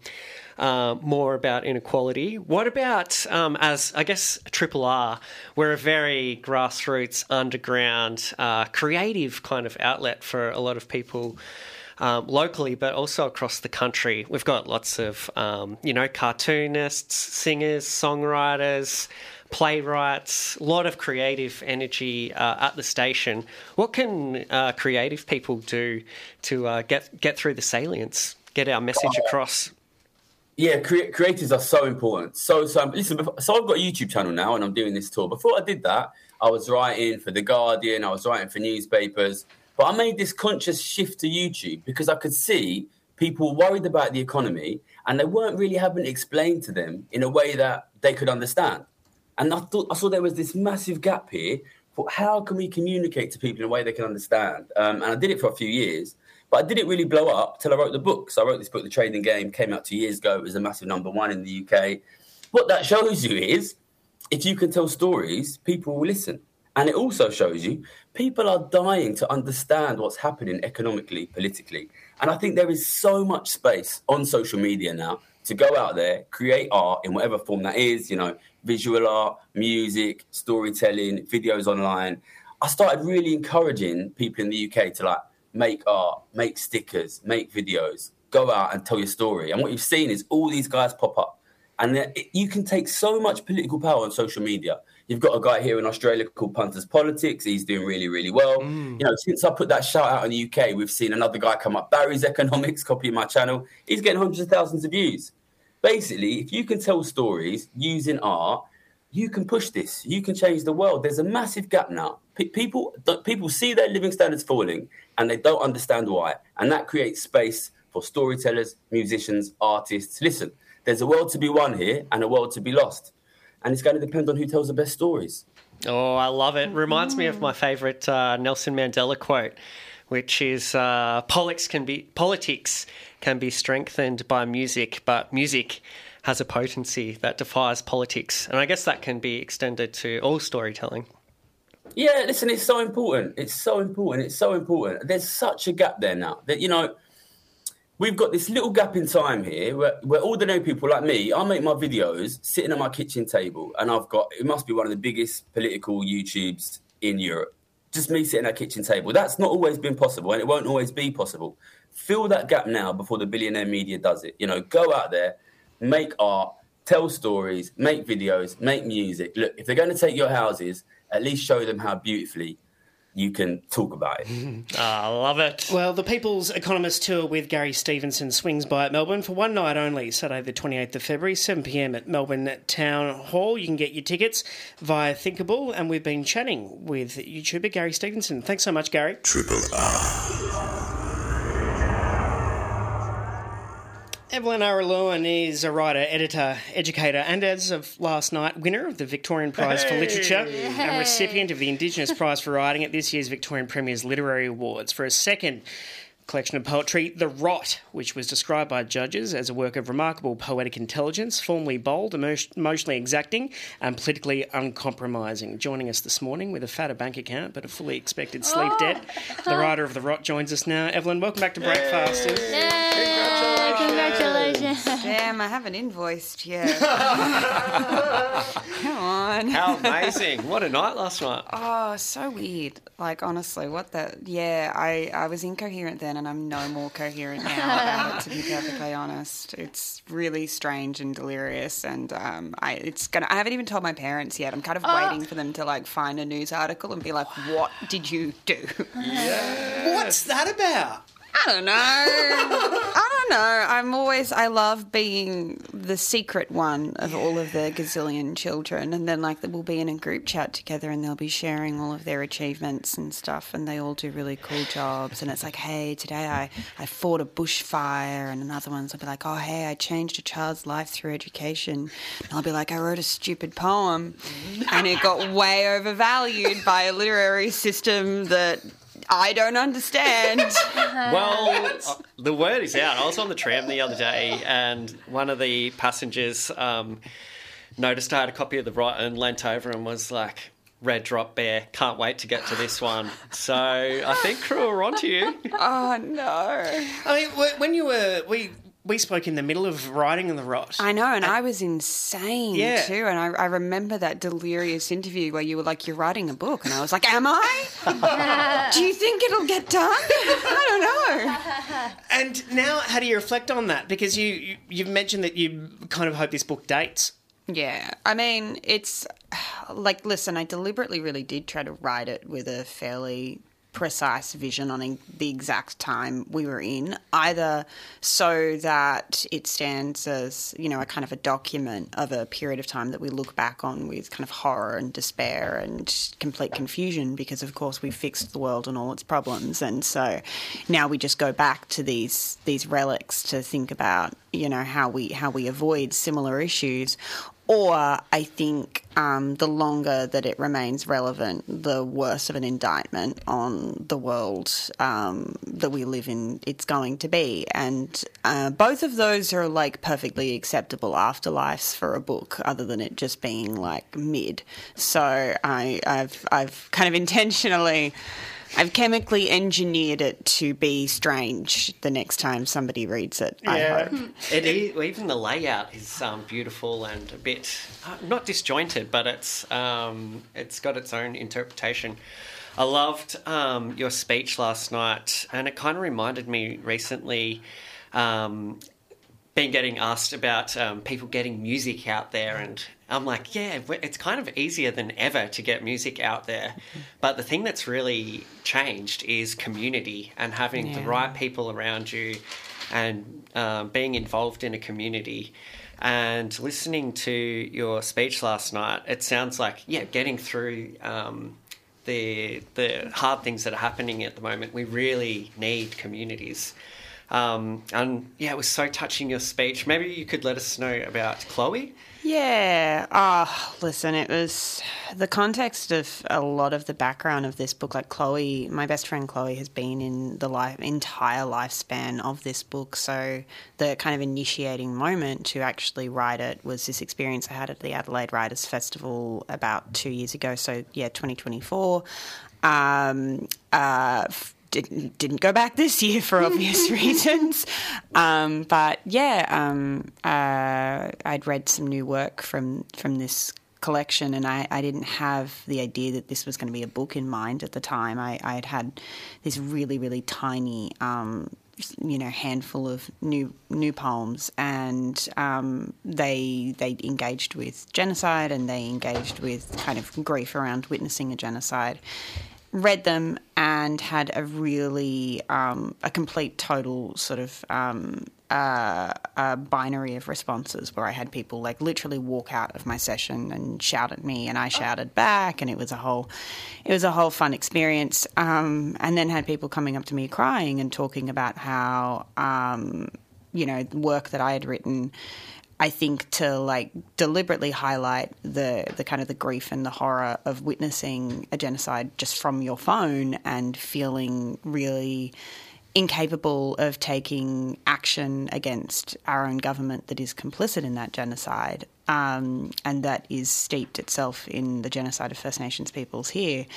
More about inequality. What about, as I guess, Triple R, we're a very grassroots, underground, creative kind of outlet for a lot of people locally, but also across the country. We've got lots of, cartoonists, singers, songwriters, playwrights, a lot of creative energy at the station. What can creative people do to get through the salience, get our message across? Yeah, creators are so important. So listen, so I've got a YouTube channel now and I'm doing this tour. Before I did that, I was writing for The Guardian, I was writing for newspapers. But I made this conscious shift to YouTube because I could see people worried about the economy and they weren't really having it explained to them in a way that they could understand. And I saw there was this massive gap here for how can we communicate to people in a way they can understand. And I did it for a few years, but I didn't really blow up till I wrote the book. So I wrote this book, The Trading Game, came out 2 years ago. It was a massive #1 in the UK. What that shows you is if you can tell stories, people will listen. And it also shows you people are dying to understand what's happening economically, politically. And I think there is so much space on social media now to go out there, create art in whatever form that is, visual art, music, storytelling, videos online. I started really encouraging people in the UK to make art, make stickers, make videos, go out and tell your story. And what you've seen is all these guys pop up. And you can take so much political power on social media. You've got a guy here in Australia called Punters Politics. He's doing really, really well. Since I put that shout out in the UK, we've seen another guy come up, Barry's Economics, copying my channel. He's getting hundreds of thousands of views. Basically, if you can tell stories using art, you can push this. You can change the world. There's a massive gap now. People see their living standards falling and they don't understand why. And that creates space for storytellers, musicians, artists. Listen, there's a world to be won here and a world to be lost. And it's going to depend on who tells the best stories. Oh, I love it. Reminds me of my favourite Nelson Mandela quote, which is politics can be strengthened by music, but music has a potency that defies politics. And I guess that can be extended to all storytelling. Yeah, listen, it's so important. It's so important. There's such a gap there now that, we've got this little gap in time here where ordinary people like me, I make my videos sitting at my kitchen table and it must be one of the biggest political YouTubes in Europe. Just me sitting at a kitchen table. That's not always been possible and it won't always be possible. Fill that gap now before the billionaire media does it. Go out there, make art, tell stories, make videos, make music. Look, if they're going to take your houses, at least show them how beautifully you can talk about it. I love it. Well, the People's Economist Tour with Gary Stevenson swings by at Melbourne for one night only, Saturday the 28th of February, 7 p.m. at Melbourne Town Hall. You can get your tickets via Thinkable, and we've been chatting with YouTuber Gary Stevenson. Thanks so much, Gary. Triple R. Evelyn Araluen is a writer, editor, educator, and as of last night, winner of the Victorian Prize for Literature and recipient of the Indigenous Prize for Writing at this year's Victorian Premier's Literary Awards for a second collection of poetry, The Rot, which was described by judges as a work of remarkable poetic intelligence, formally bold, emotionally exacting, and politically uncompromising. Joining us this morning with a fatter bank account but a fully expected sleep debt, the writer of The Rot joins us now. Evelyn, welcome back to Breakfasters. Congratulations. Damn, I haven't invoiced yet. Come on. How amazing. What a night last night. Oh, so weird. Honestly, what the... Yeah, I was incoherent then and I'm no more coherent now about it, to be perfectly honest. It's really strange and delirious and I haven't even told my parents yet. I'm kind of waiting for them to, find a news article and be like, what did you do? Yeah. What's that about? I don't know. I love being the secret one of all of the gazillion children. And then, we'll be in a group chat together and they'll be sharing all of their achievements and stuff. And they all do really cool jobs. And it's like, hey, today I fought a bushfire. And another one's will be like, oh, hey, I changed a child's life through education. And I'll be like, I wrote a stupid poem. And it got way overvalued by a literary system that... I don't understand. Well, the word is out. I was on the tram the other day and one of the passengers noticed I had a copy of The Rot and leant over and was like, red drop bear, can't wait to get to this one. So I think crew are onto you. Oh, no. I mean, when you were... We spoke in the middle of writing The Rot. I know, and I was insane too. And I remember that delirious interview where you were like, you're writing a book. And I was like, am I? Do you think it'll get done? I don't know. And now how do you reflect on that? Because you've mentioned that you kind of hope this book dates. Yeah, I mean, it's like, listen, I deliberately really did try to write it with a fairly precise vision on the exact time we were in, either so that it stands as, you know, a kind of a document of a period of time that we look back on with kind of horror and despair and complete confusion, because of course we fixed the world and all its problems, and so now we just go back to these relics to think about, you know, how we avoid similar issues. Or I think the longer that it remains relevant, the worse of an indictment on the world that we live in it's going to be. And both of those are like perfectly acceptable afterlives for a book, other than it just being like mid. So I've kind of intentionally... I've chemically engineered it to be strange the next time somebody reads it, I hope. It is, even the layout is beautiful and a bit, not disjointed, but it's got its own interpretation. I loved your speech last night, and it kind of reminded me recently been getting asked about people getting music out there, and I'm like, yeah, it's kind of easier than ever to get music out there. But the thing that's really changed is community and having the right people around you and being involved in a community. And listening to your speech last night, it sounds like, getting through the hard things that are happening at the moment, we really need communities. It was so touching, your speech. Maybe you could let us know about Chloe? Yeah. Listen, it was the context of a lot of the background of this book. Like Chloe, my best friend Chloe, has been in the entire lifespan of this book. So the kind of initiating moment to actually write it was this experience I had at the Adelaide Writers' Festival about 2 years ago. So, 2024. Didn't go back this year for obvious reasons. I'd read some new work from this collection, and I didn't have the idea that this was going to be a book in mind at the time. I had this really, really tiny handful of new poems, and they engaged with genocide, and they engaged with kind of grief around witnessing a genocide. Read them and had a really a complete total sort of a binary of responses, where I had people like literally walk out of my session and shout at me, and I shouted back, and it was a whole fun experience. And then had people coming up to me crying and talking about how work that I had written, I think, to like deliberately highlight the kind of the grief and the horror of witnessing a genocide just from your phone and feeling really incapable of taking action against our own government that is complicit in that genocide, and that is steeped itself in the genocide of First Nations peoples here.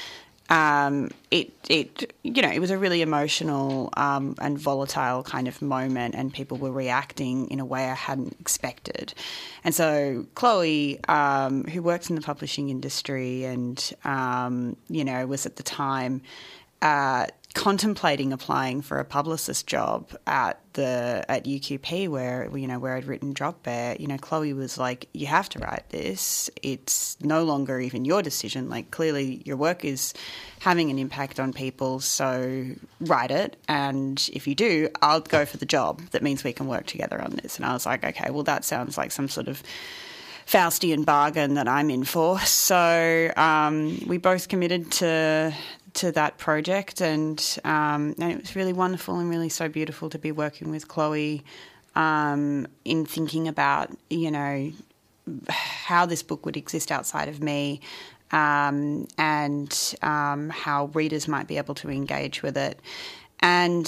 It was a really emotional and volatile kind of moment, and people were reacting in a way I hadn't expected. And so Chloe, who works in the publishing industry and, was at the time contemplating applying for a publicist job at UQP where I'd written Drop Bear, Chloe was like, you have to write this. It's no longer even your decision. Like, clearly your work is having an impact on people, so write it. And if you do, I'll go for the job. That means we can work together on this. And I was like, okay, well, that sounds like some sort of Faustian bargain that I'm in for. So we both committed to that project, and it was really wonderful and really so beautiful to be working with Chloe in thinking about, how this book would exist outside of me, and how readers might be able to engage with it. And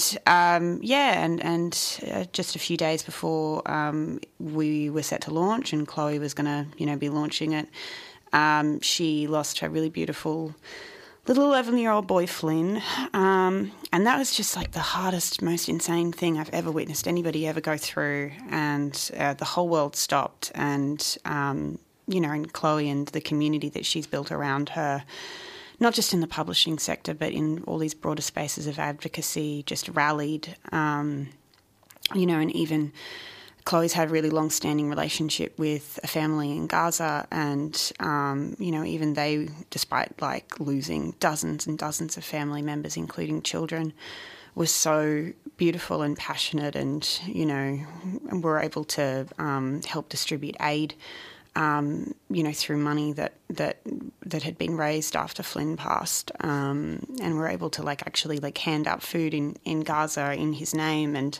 just a few days before we were set to launch, and Chloe was going to, be launching it, she lost her really beautiful little 11-year-old boy, Flynn, and that was just like the hardest, most insane thing I've ever witnessed anybody ever go through, and the whole world stopped, and and Chloe and the community that she's built around her, not just in the publishing sector but in all these broader spaces of advocacy, just rallied, and even Chloe's had a really long-standing relationship with a family in Gaza, and even they, despite like losing dozens and dozens of family members, including children, was so beautiful and passionate, and were able to help distribute aid, through money that had been raised after Flynn passed, and were able to actually hand out food in Gaza in his name. And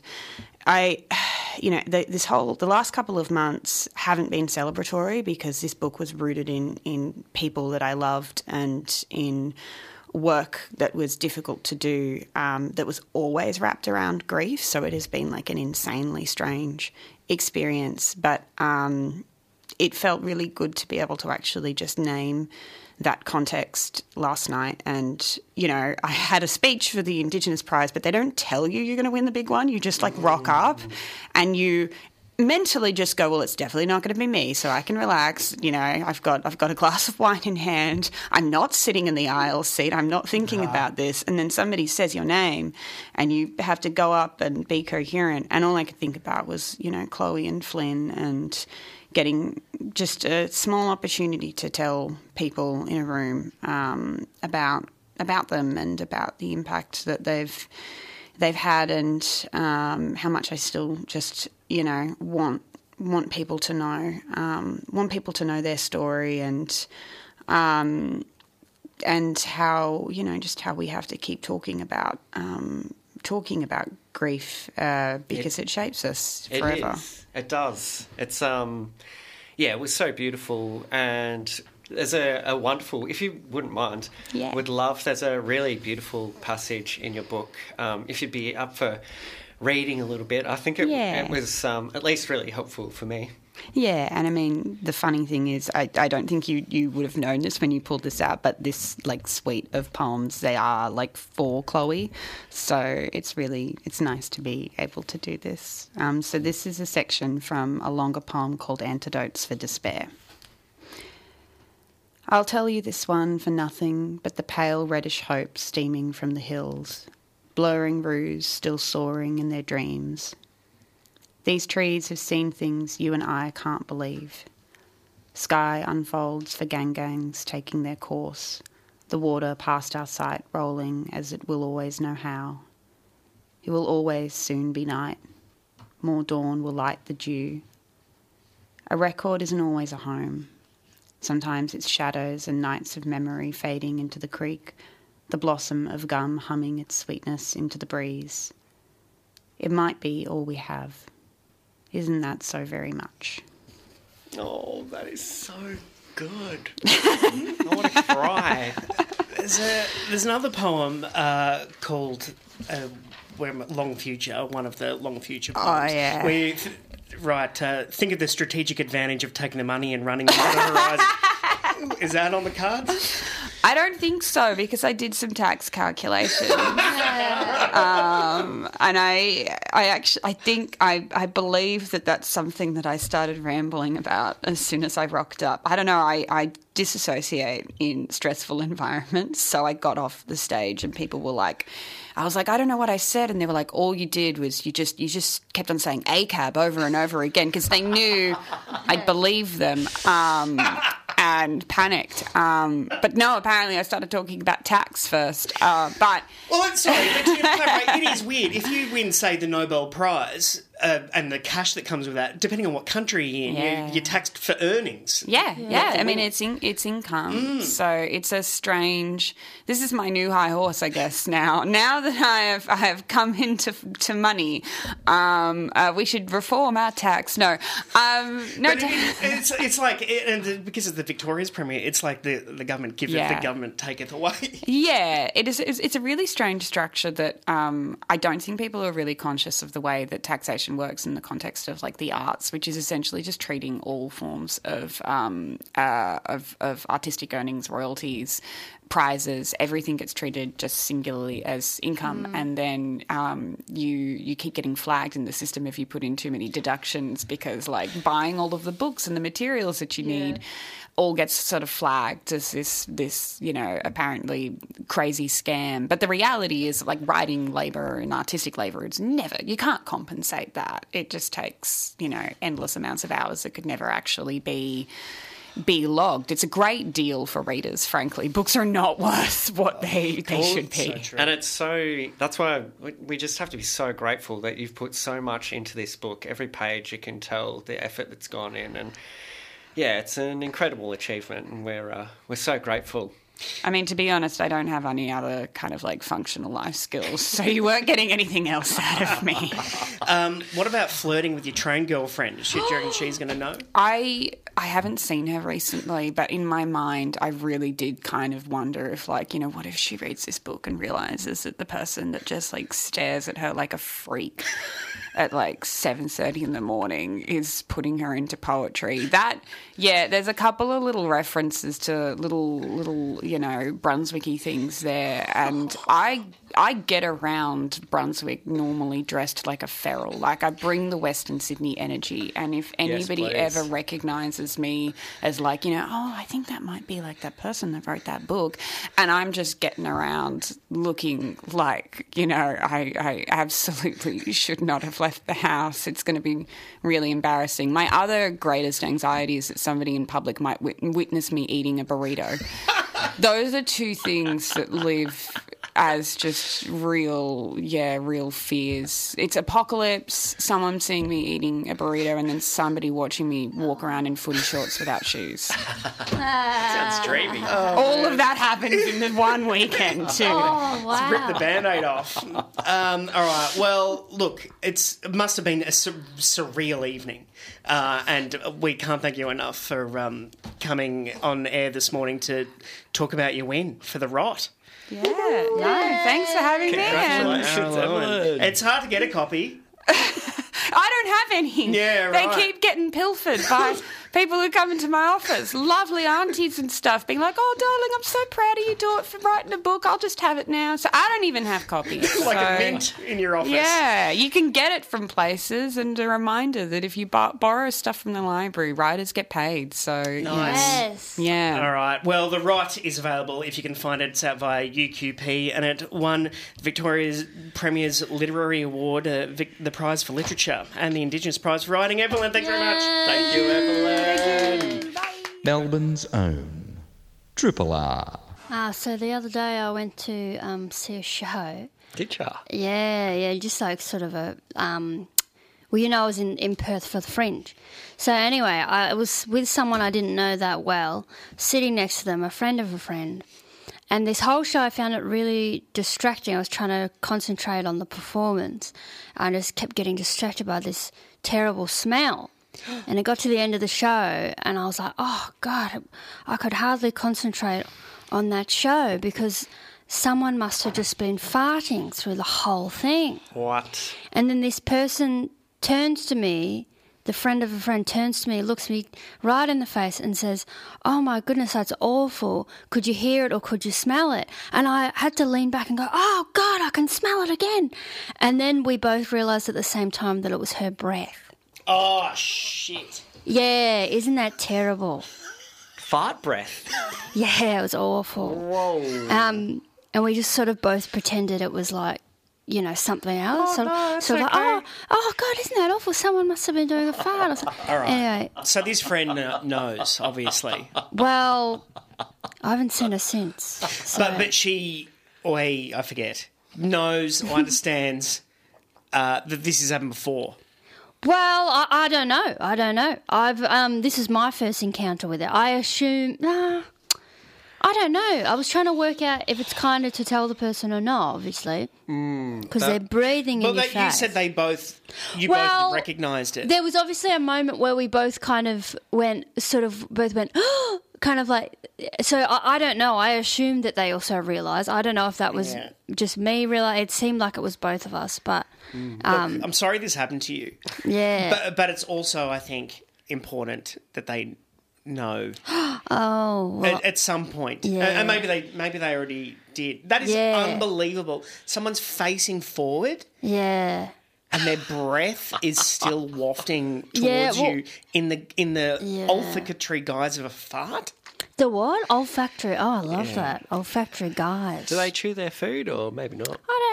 the last couple of months haven't been celebratory, because this book was rooted in people that I loved and in work that was difficult to do, that was always wrapped around grief. So it has been an insanely strange experience, but it felt really good to be able to actually just name that context last night. And, I had a speech for the Indigenous Prize, but they don't tell you you're going to win the big one. You just rock up and you mentally just go, well, it's definitely not going to be me, so I can relax. I've got a glass of wine in hand. I'm not sitting in the aisle seat. I'm not thinking about this. And then somebody says your name and you have to go up and be coherent. And all I could think about was, Chloe and Flynn, and getting just a small opportunity to tell people in a room about them and about the impact that they've had, and how much I still just want people to know their story, and how just how we have to keep talking about grief, because it shapes us forever. It does. It's it was so beautiful, and there's a wonderful, if you wouldn't mind, would love, there's a really beautiful passage in your book, if you'd be up for reading a little bit. I think it was at least really helpful for me. Yeah, and I mean, the funny thing is, I don't think you would have known this when you pulled this out, but this suite of poems, they are for Chloe, so it's nice to be able to do this. So this is a section from a longer poem called Antidotes for Despair. I'll tell you this one for nothing but the pale reddish hope steaming from the hills, blurring roos still soaring in their dreams. These trees have seen things you and I can't believe. Sky unfolds for gangangs taking their course, the water past our sight rolling as it will always know how. It will always soon be night. More dawn will light the dew. A record isn't always a home. Sometimes it's shadows and nights of memory fading into the creek, the blossom of gum humming its sweetness into the breeze. It might be all we have. Isn't that so very much? Oh, that is so good. I want to cry. There's another poem called Long Future, one of the Long Future poems. Oh, yeah. Where think of the strategic advantage of taking the money and running into the horizon. Is that on the cards? I don't think so, because I did some tax calculations. And I believe that that's something that I started rambling about as soon as I rocked up. I don't know, I disassociate in stressful environments, so I got off the stage and people were like, I was like, I don't know what I said, and they were like, all you did was you just kept on saying ACAB over and over again, because they knew I'd believe them. And panicked. But no, apparently I started talking about tax first. But it is weird. If you win, say, the Nobel Prize, and the cash that comes with that, depending on what country you're in, you're taxed for earnings. Yeah. I mean, it's income. So it's a strange. This is my new high horse, I guess. Now that I have come into money, we should reform our tax. No. It's like, and because of the Victoria's premiere, it's like the government giveth, the government taketh away. Yeah, it is. It's a really strange structure that I don't think people are really conscious of the way that taxation works in the context of the arts, which is essentially just treating all forms of artistic earnings, royalties, prizes, everything gets treated just singularly as income, and then you keep getting flagged in the system if you put in too many deductions, because buying all of the books and the materials that you need all gets sort of flagged as this apparently crazy scam. But the reality is writing labour and artistic labour, you can't compensate that. It just takes, endless amounts of hours that could never actually be logged. It's a great deal for readers, frankly. Books are not worth what they should be. And that's why we just have to be so grateful that you've put so much into this book. Every page you can tell the effort that's gone in, and yeah, it's an incredible achievement, and we're so grateful. I mean, to be honest, I don't have any other kind of functional life skills, so you weren't getting anything else out of me. What about flirting with your train girlfriend? Do you reckon she's going to know? I haven't seen her recently, but in my mind, I really did kind of wonder if, what if she reads this book and realises that the person that just, stares at her like a freak at, 7:30 in the morning is putting her into poetry. There's a couple of little references to little Brunswicky things there, and I get around Brunswick normally dressed like a feral. I bring the Western Sydney energy, and if anybody ever recognises me as I think that might be that person that wrote that book, and I'm just getting around looking I absolutely should not have left the house. It's going to be really embarrassing. My other greatest anxiety is that somebody in public might witness me eating a burrito. Those are two things that live as just real fears. It's apocalypse, someone seeing me eating a burrito, and then somebody watching me walk around in footy shorts without shoes. Sounds dreamy. All of that happens in the one weekend too. Oh, wow. Rip the Band-Aid off. All right. Well, look, it must have been a surreal evening. And we can't thank you enough for coming on air this morning to talk about your win for the Rot. Yeah, no, thanks for having me. Congratulations, Evelyn. It's hard to get a copy. I don't have any. Yeah, right. They keep getting pilfered by people who come into my office, lovely aunties and stuff, being like, "Oh, darling, I'm so proud of you for writing a book. I'll just have it now." So I don't even have copies. A mint in your office. Yeah, you can get it from places, and a reminder that if you borrow stuff from the library, writers get paid. So nice. Yes. Yeah. All right. Well, The Rot is available if you can find it. It's out via UQP, and it won Victoria's Premier's Literary Award, the Prize for Literature, and the Indigenous Prize for Writing. Evelyn, thanks very much. Thank you, Evelyn. Melbourne's own Triple R. So the other day I went to see a show. Did ya? Yeah, just sort of a... I was in Perth for the Fringe. So anyway, I was with someone I didn't know that well, sitting next to them, a friend of a friend. And this whole show, I found it really distracting. I was trying to concentrate on the performance. I just kept getting distracted by this terrible smell. And it got to the end of the show, and I was like, oh, God, I could hardly concentrate on that show because someone must have just been farting through the whole thing. What? And then this person turns to me, the friend of a friend turns to me, looks me right in the face and says, "Oh, my goodness, that's awful. Could you hear it or could you smell it?" And I had to lean back and go, "Oh, God, I can smell it again." And then we both realised at the same time that it was her breath. Oh, shit. Yeah, isn't that terrible? Fart breath. Yeah, it was awful. Whoa. And we just sort of both pretended it was something else. Oh, so okay. oh, God, isn't that awful? Someone must have been doing a fart. All right. Anyway. So this friend knows, obviously. Well, I haven't seen her since. So. But she, or he, I forget, knows or understands that this has happened before. Well, I don't know. This is my first encounter with it. I assume... I don't know. I was trying to work out if it's kinder to tell the person or not, obviously. Because they're breathing in your face. You said both recognised it. There was obviously a moment where we both kind of went, kind of like... So I don't know. I assumed that they also realised. I don't know if that was just me realising. It seemed like it was both of us, but... Look, I'm sorry this happened to you. Yeah. But it's also, I think, important that they know. At some point. Yeah. And maybe they already did. That is unbelievable. Someone's facing forward. Yeah. And their breath is still wafting towards you in the olfactory guise of a fart. The what? Olfactory. Oh, I love that. Olfactory guys. Do they chew their food or maybe not? I don't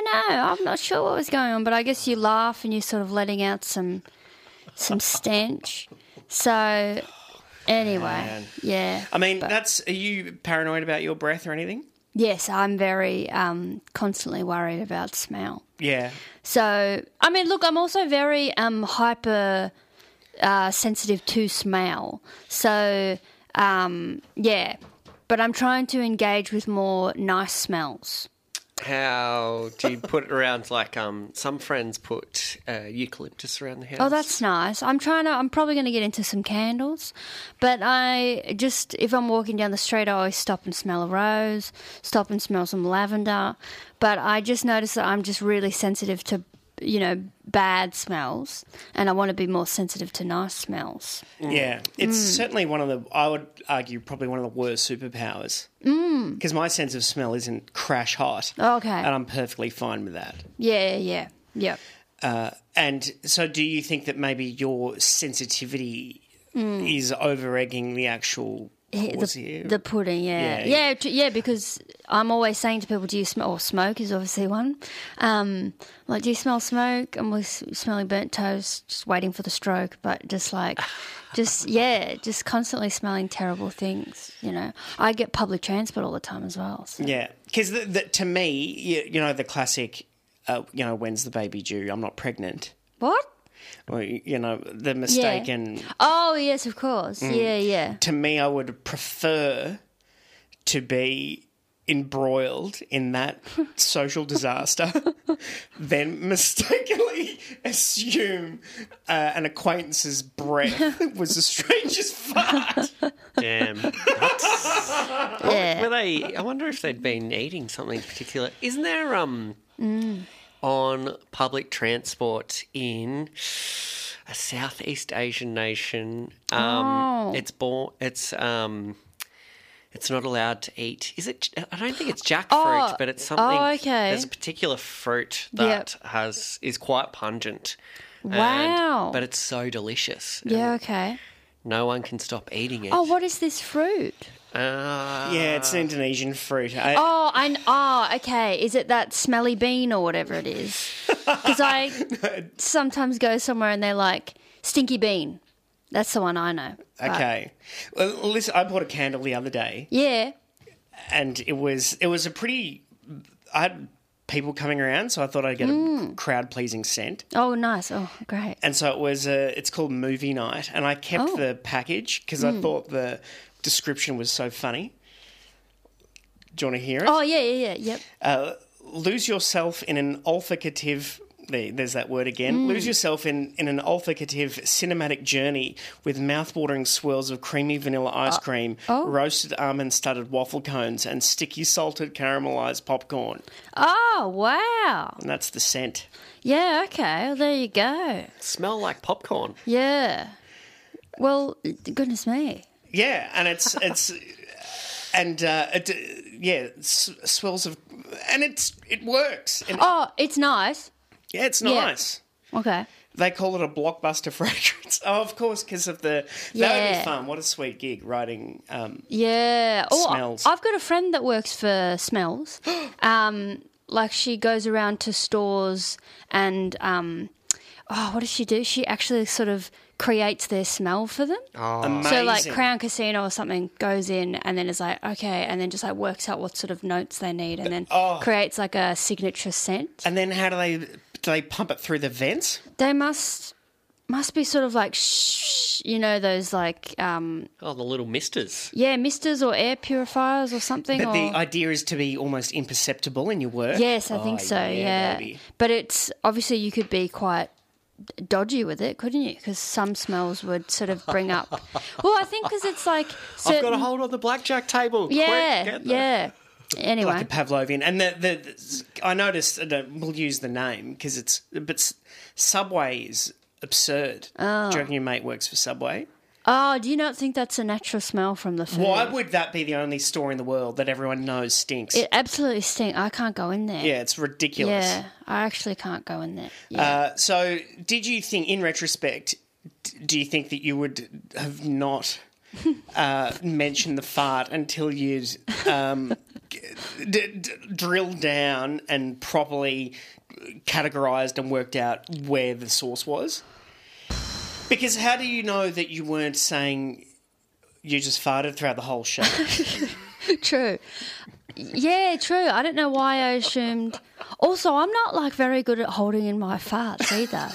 know. I'm not sure what was going on, but I guess you laugh and you're sort of letting out some stench. So, anyway, yeah. I mean, are you paranoid about your breath or anything? Yes, I'm very constantly worried about smell. Yeah. So, I mean, look, I'm also very hyper sensitive to smell. So, yeah. But I'm trying to engage with more nice smells. How do you put it around? Like some friends put eucalyptus around the house. Oh, that's nice. I'm probably going to get into some candles, but if I'm walking down the street, I always stop and smell a rose, stop and smell some lavender. But I just noticed that I'm just really sensitive to, bad smells, and I want to be more sensitive to nice smells. Yeah, it's certainly I would argue, probably one of the worst superpowers. Because my sense of smell isn't crash hot. Okay. And I'm perfectly fine with that. Yeah. And so do you think that maybe your sensitivity is over-egging the actual cause here? The pudding, yeah. Yeah, because I'm always saying to people, do you smell, or smoke is obviously one, like, do you smell smoke? And we're smelling burnt toast, just waiting for the stroke, but just constantly smelling terrible things, I get public transport all the time as well. So. Yeah, because to me, the classic, when's the baby due? I'm not pregnant. What? Or, the mistaken... Yeah. Oh, yes, of course. Yeah. To me, I would prefer to be embroiled in that social disaster than mistakenly assume an acquaintance's breath was the strangest fart. Damn. Yeah. I wonder if they'd been eating something particular. Isn't there... on public transport in a Southeast Asian nation, it's not allowed to eat. Is it? I don't think it's jackfruit, but it's something. Oh, okay. There's a particular fruit that is quite pungent. Wow! But it's so delicious. Yeah. Okay. No one can stop eating it. Oh, what is this fruit? Yeah, it's an Indonesian fruit. Okay. Is it that smelly bean or whatever it is? Because I sometimes go somewhere and they're like, stinky bean. That's the one I know. Okay. Well, listen, I bought a candle the other day. Yeah. And it was a pretty... I had people coming around, so I thought I'd get a crowd-pleasing scent. Oh, nice. Oh, great. And so it was it's called Movie Night, and I kept the package because I thought the description was so funny. Do you want to hear it? Oh, yeah, yep. Lose yourself in an olfacative... There's that word again. Lose yourself in an olfacative cinematic journey with mouth-watering swirls of creamy vanilla ice cream, roasted almond-studded waffle cones, and sticky salted caramelised popcorn. Oh, wow. And that's the scent. Yeah, okay. Well, there you go. Smell like popcorn. Yeah. Well, goodness me. Yeah, and it swells of... And it works. And it's nice. Yeah, it's nice. Yeah. Okay. They call it a blockbuster fragrance. Oh, of course, because of the... That would be fun. What a sweet gig, writing smells. I've got a friend that works for Smells. Like, she goes around to stores and... what does she do? She actually sort of creates their smell for them. Oh, amazing. So, like, Crown Casino or something goes in and then is like, okay, and then just, like, works out what sort of notes they need and then creates, like, a signature scent. And then how do they pump it through the vents? They must be sort of like, those, like... the little misters. Yeah, misters or air purifiers or something. But the idea is to be almost imperceptible in your work? Yes, I think so, yeah. Baby. But it's... Obviously, you could be quite... dodgy with it, couldn't you? Because some smells would sort of bring up... Well, I think because it's like... I've got a hold on the blackjack table. Yeah, quick, yeah. Anyway. Like a Pavlovian. And I noticed, we'll use the name, because it's... But Subway is absurd. Oh. Do you reckon your mate works for Subway? Oh, do you not think that's a natural smell from the food? Why would that be the only store in the world that everyone knows stinks? It absolutely stinks. I can't go in there. Yeah, it's ridiculous. Yeah, I actually can't go in there. Yeah. So did you think, in retrospect, do you think that you would have not mentioned the fart until you'd drilled down and properly categorised and worked out where the source was? Because how do you know that you weren't saying you just farted throughout the whole show? True. Yeah, true. I don't know why I assumed. Also, I'm not like very good at holding in my farts either.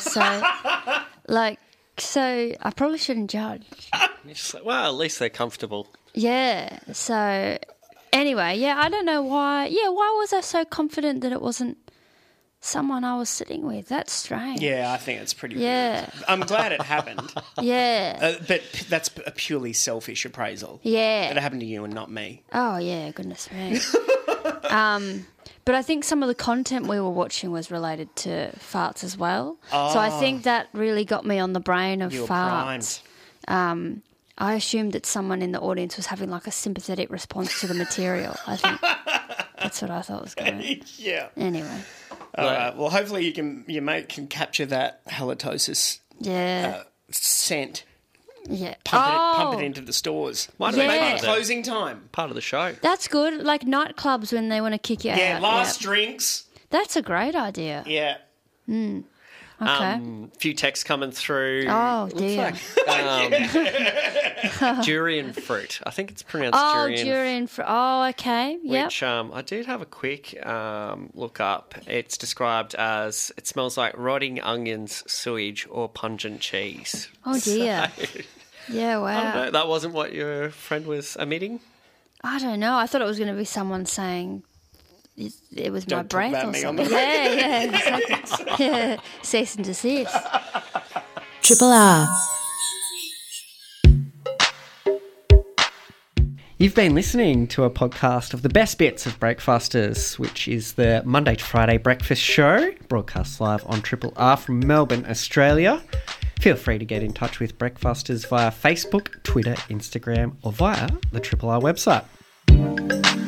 So I probably shouldn't judge. You're just like, well, at least they're comfortable. Yeah. So anyway, yeah, I don't know why. Yeah, why was I so confident that it wasn't someone I was sitting with? That's strange. Yeah, I think it's pretty Yeah. weird. I'm glad it happened. Yeah. But that's a purely selfish appraisal. Yeah. That it happened to you and not me. Oh, yeah, goodness me. But I think some of the content we were watching was related to farts as well. So I think that really got me on the brain of You were farts. I assumed that someone in the audience was having like a sympathetic response to the material. I think that's what I thought was going on. Yeah. Anyway. All right. Well, hopefully your mate can capture that halitosis Yeah. scent. Yeah. Pump it into the stores. Might Yeah. have been Maybe part of the- closing time. part of the show. That's good. Like nightclubs when they want to kick you Yeah, out. last Yeah. drinks. That's a great idea. Yeah. Okay. Few texts coming through. Oh, dear. Durian fruit. I think it's pronounced Oh, durian. durian. Oh, okay. Yep. Which I did have a quick look up. It's described as it smells like rotting onions, sewage, or pungent cheese. Oh, dear. Yeah, wow. I don't know. That wasn't what your friend was emitting? I don't know. I thought it was going to be someone saying it was my Don't talk breath about or me on the something. Yeah, exactly. Yeah, cease and desist. Triple R. You've been listening to a podcast of the best bits of Breakfasters, which is the Monday to Friday breakfast show, broadcast live on Triple R from Melbourne, Australia. Feel free to get in touch with Breakfasters via Facebook, Twitter, Instagram, or via the Triple R website.